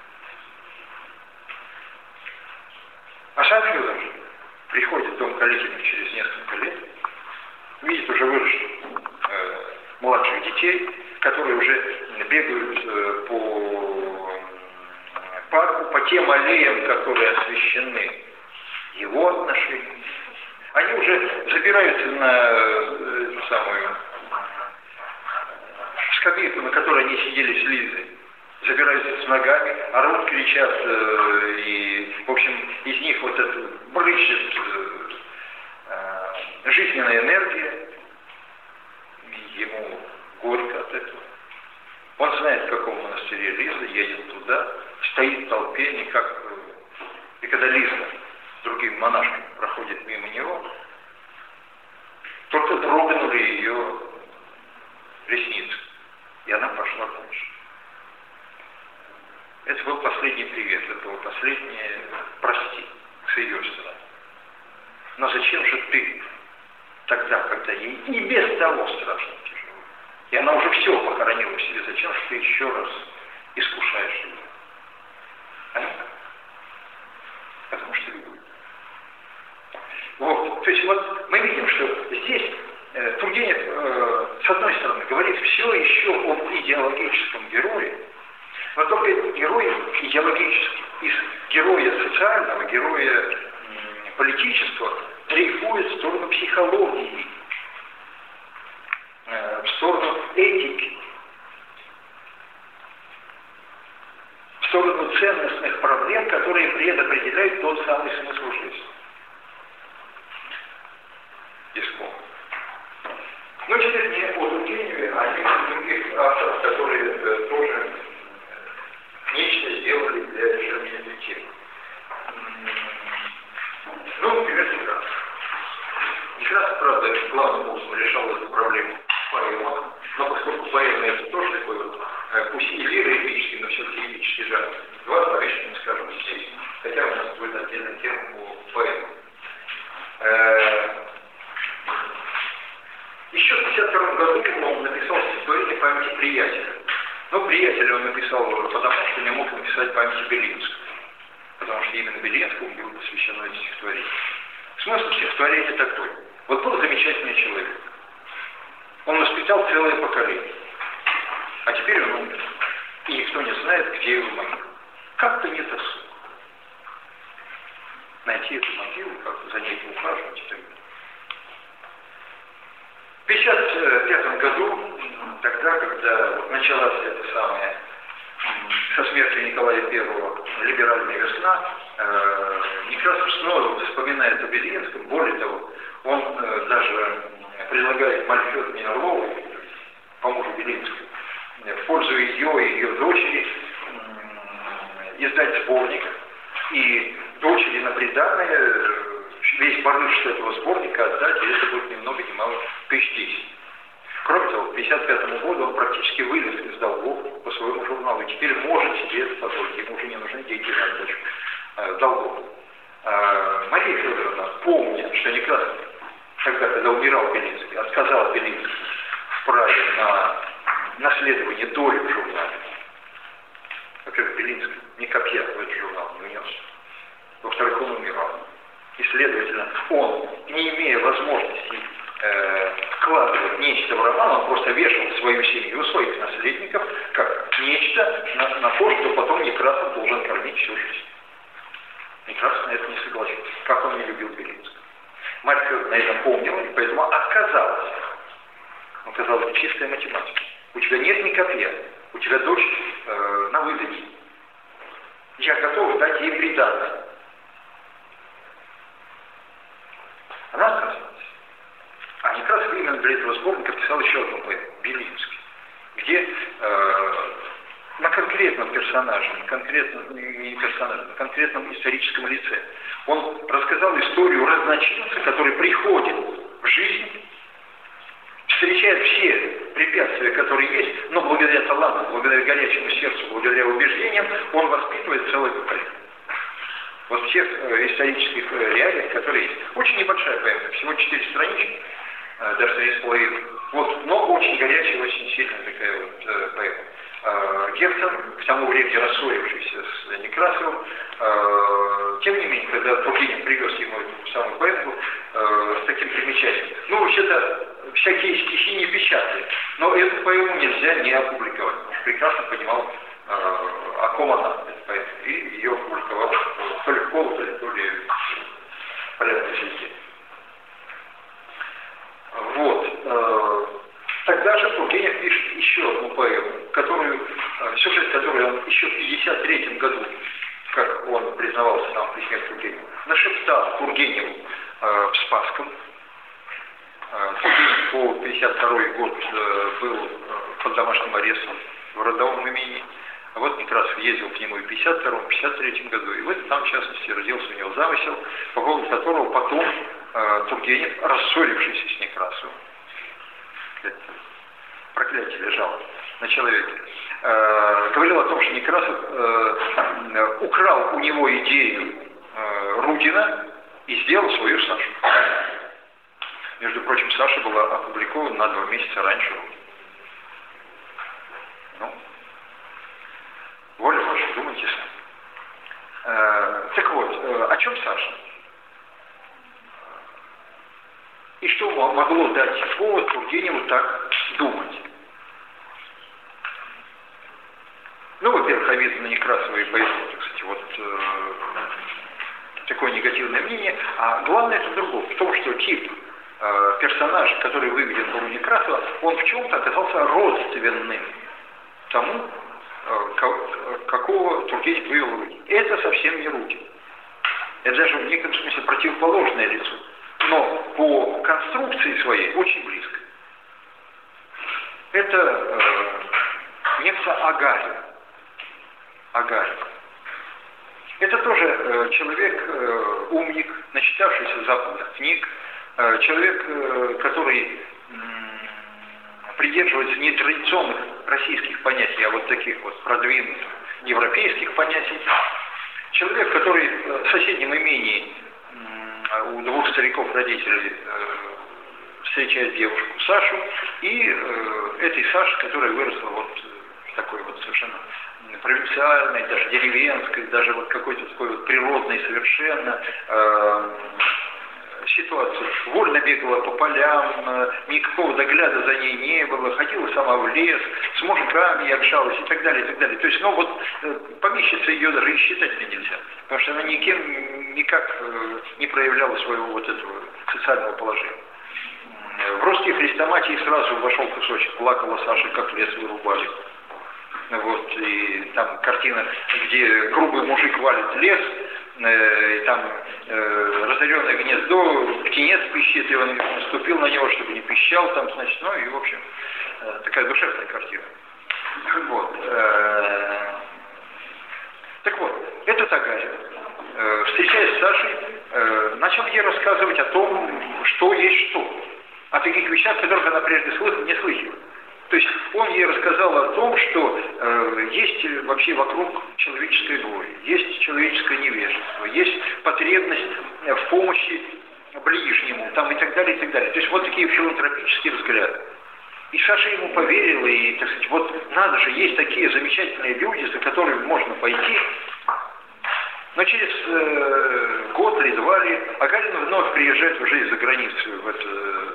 А сам Федор приходит в дом Калитиных через несколько лет, видит уже выросших э, младших детей, которые уже бегают э, по парку, по тем аллеям, которые освещены его отношениями. Они уже забираются на э, эту самую скамейку, на которой они сидели с Лизой. Забираются с ногами, орут, кричат, э, и, в общем, из них вот это брызжет э, жизненная энергия. Ему горько от этого. Он знает, в каком монастыре Лиза, едет туда, стоит в толпе, никак. И когда Лиза с другим монашком проходит мимо него, только дрогнули ее ресницы, и она пошла дальше. Это был последний привет, это был последний прости с ее стороны. Но зачем же ты тогда, когда ей и без того страшно тяжело, и она уже все похоронила в себе, зачем же ты еще раз искушаешь ее? А? Потому что любовь. Вот. То есть вот мы видим, что здесь э, Тургенев, э, с одной стороны, говорит все еще об идеологическом герое, но только герой идеологический. Из героя социального, героя м, политического дрейфует в сторону психологии, э, в сторону этики, в сторону ценностных проблем, которые предопределяют тот самый смысл жизни. Искон. Но теперь не о Тургеневе, а о некоторых других авторах, которые э, тоже нечто сделали для решения этой темы. Ну, например, Некрасов. Некрасов, правда, главным образом решал эту проблему в поэмах, но поскольку поэма это тоже такой вот, пусть и лиро-эпический, но все-таки эпический жанр, два словечка мы скажем здесь, хотя у нас будет отдельная тема по поэмам. Еще в тысяча девятьсот пятьдесят втором году он написал стихотворение памяти приятеля. Но приятеля он написал потому, что не мог написать памяти Белинскому. Потому что именно Белинскому было посвящено это стихотворение. Смысл стихотворения такой. Вот был замечательный человек. Он воспитал целое поколение. А теперь он умер. И никто не знает, где его могила. Как-то не досуг. Найти эту могилу, как-то за ней ухаживать и так далее. В пятьдесят пятом году, тогда, когда вот началась эта самая со смертью Николая Первого либеральная весна, э, Некрасов снова вспоминает о Белинском. Более того, он э, даже предлагает Мальфе Орловой, по мужу Белинскому, в пользу ее и ее дочери э, издать сборник. И дочери на приданое весь барыш этого сборника отдать, и это будет ни много ни мало тысяч десять. Кроме того, к пятьдесят пятому году он практически вылез из долгов по своему журналу, и теперь может себе это позволить, ему уже не нужны деньги на отдачу э, долгов. Э, Мария Федоровна помнит, что Некрасов, тогда, когда умирал Белинский, отказал Белинскому в праве на наследование доли в журнале. Во-первых, Белинский ни копья в этот журнал не унес. Во-вторых, он умирал. И, следовательно, он, не имея возможности э, вкладывать нечто в роман, он просто вешал свою семью, своих наследников, как нечто на, на то, что потом Некрасов должен кормить всю жизнь. Некрасов на это не согласился, как он не любил Белинского. Марья Федоровна это помнила, и поэтому отказалась. Он сказал, это чистая математика. У тебя нет ни копья, у тебя дочь э, на выдаче. Я готов дать ей приданное. Она отказалась. А Некрасов именно для этого сборника писал еще одну поэму, Белинский, где э, на конкретном персонаже, на конкретном, не персонаже, на конкретном историческом лице он рассказал историю разночинца, который приходит в жизнь, встречает все препятствия, которые есть, но благодаря таланту, благодаря горячему сердцу, благодаря убеждениям, он воспитывает целое поколение. Вот в тех э, исторических э, реалиях, которые есть. Очень небольшая поэма, всего четыре странички, э, даже три с половиной. Вот, но очень горячая, очень сильная такая вот э, поэма. Э, Герцен, к тому времени рассорившийся с Некрасовым, э, тем не менее, когда Тургенев привез ему эту самую поэму э, с таким примечанием. Ну, вообще-то, всякие стихи не печатали, но эту поэму нельзя не опубликовать, потому что прекрасно понимал, э, о ком она, эта поэма, и ее опубликовал то ли в Колоколе, то ли в Полярной звезде. Вот. Э, тогда же Тургенев пишет еще одну поэму, которую, э, сюжет которой он еще в пятьдесят третьем году, как он признавался там в письме к Тургеневу, нашептал Тургеневу э, в Спасском. Тургенев по пятьдесят второй год э, был под домашним арестом в родовом имении. А вот Некрасов ездил к нему и в пятьдесят втором, пятьдесят третьем году. И вот там, в частности, родился у него замысел, по поводу которого потом э, Тургенев, рассорившийся с Некрасовым, проклятие лежало на человеке, э, говорил о том, что Некрасов э, украл у него идею э, Рудина и сделал свою Сашу. Между прочим, Саша была опубликована на два месяца раньше. Ну, воля ваша, думайте сами. Э, так вот, э, о чем Саша? И что могло дать повод Тургеневу так думать? Ну, во-первых, обид на Некрасова и поэтому, так сказать, вот э, такое негативное мнение. А главное это в другом, в том, что тип э, персонажа, который выведен был у Некрасова, он в чем-то оказался родственным тому, э, какого Тургенев вывел Рудин. Это совсем не Рудин. Это даже в некотором смысле противоположное лицо. Но по конструкции своей очень близко. Это э, некто Агарин. Агарин. Это тоже э, человек, э, умник, начитавшийся западных книг, э, человек, э, который э, придерживается не традиционных российских понятий, а вот таких вот продвинутых европейских понятий. Человек, который э, в соседнем имении э, у двух стариков-родителей э, встречает девушку Сашу, и э, этой Саши, которая выросла вот в такой вот совершенно провинциальной, даже деревенской, даже вот какой-то такой вот природной совершенно э, ситуации. Вольно бегала по полям, э, никакого догляда за ней не было, ходила сама в лес, с мужиками общалась и так далее, и так далее. То есть, ну вот, э, помещица ее даже и считать нельзя, потому что она никем, никак э, не проявляла своего вот этого социального положения. В русские хрестоматии сразу вошел кусочек, плакала Саша, как лес вырубали. Вот, и там картина, где грубый мужик валит лес, э, и там э, разоренное гнездо, птенец пищит, и он наступил на него, чтобы не пищал, там, значит, ну и, в общем, э, такая душевная картина. Вот. Э, так вот, этот Агарин, э, встречаясь с Сашей, э, начал ей рассказывать о том, что есть что, о таких вещах, которых она прежде слых, не слыхала. То есть он ей рассказал о том, что э, есть вообще вокруг человеческое горе, есть человеческое невежество, есть потребность в помощи ближнему, там, и так далее, и так далее. То есть вот такие филантропические взгляды. И Саша ему поверила, и, так сказать, вот надо же, есть такие замечательные люди, за которыми можно пойти. Но через э, год или два ли Агарин вновь приезжает уже из-за границы в это...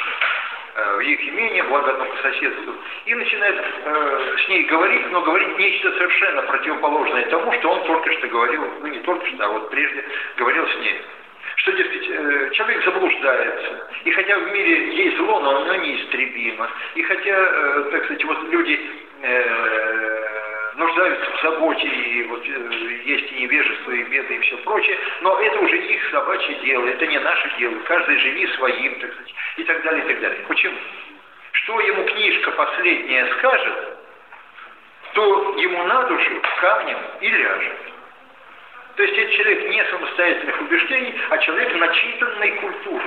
в их имение, благо одно по соседству, и начинает э, с ней говорить, но говорить нечто совершенно противоположное тому, что он только что говорил, ну не только что, а вот прежде говорил с ней. Что, дескать, э, человек заблуждается, и хотя в мире есть зло, но оно неистребимо, и хотя, э, так сказать, вот люди э, нуждаются в заботе, и вот э, есть и невежество, и беды, и все прочее, но это уже их собачье дело, это не наше дело, каждый живи своим, так сказать, и так далее, и так далее. Почему? Что ему книжка последняя скажет, то ему на душу камнем и ляжет. То есть это человек не самостоятельных убеждений, а человек начитанной культуры.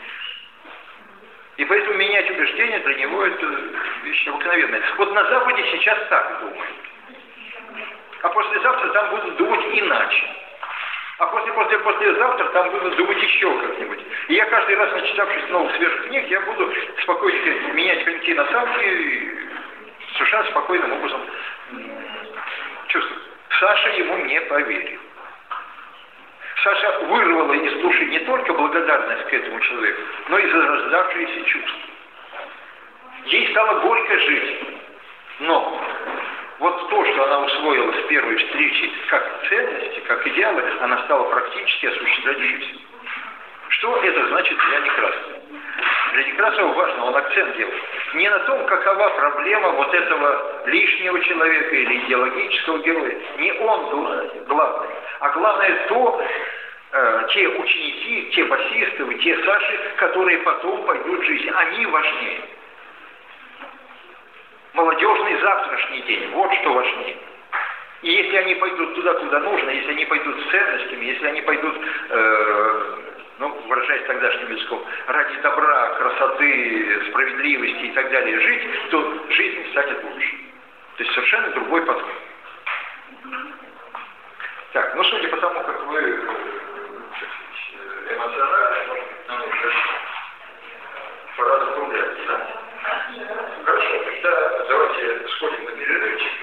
И поэтому менять убеждения для него это вещь обыкновенная. Вот на Западе сейчас так думают. А послезавтра там будут думать иначе. А после, после, послезавтра там будут думать еще как-нибудь. И я каждый раз, начитавшись новых свежих книг, я буду спокойно менять коньки на самки и совершенно спокойным образом чувствовать. Саша ему не поверил. Саша вырвала из души не только благодарность к этому человеку, но и зарождавшиеся чувства. Ей стало горько жить. Но вот то, что она усвоила с первой встречи как ценности, как идеалы, она стала практически осуществлять в жизни. Что это значит для Некрасова? Для Некрасова важно, он акцент делает не на том, какова проблема вот этого лишнего человека или идеологического героя. Не он главный, а главное то, э, те ученики, те басистовы, те Саши, которые потом пойдут в жизнь. Они важнее. Молодежный завтрашний день, вот что важнее. И если они пойдут туда, куда нужно, если они пойдут с ценностями, если они пойдут, э, ну, выражаясь тогдашним языком, ради добра, красоты, справедливости и так далее жить, то жизнь станет лучше. То есть совершенно другой подход. Так, ну судя по тому, как вы эмоциональны, может быть, нам уже пора закругляться, да? Хорошо, тогда давайте сходим на перерывчик.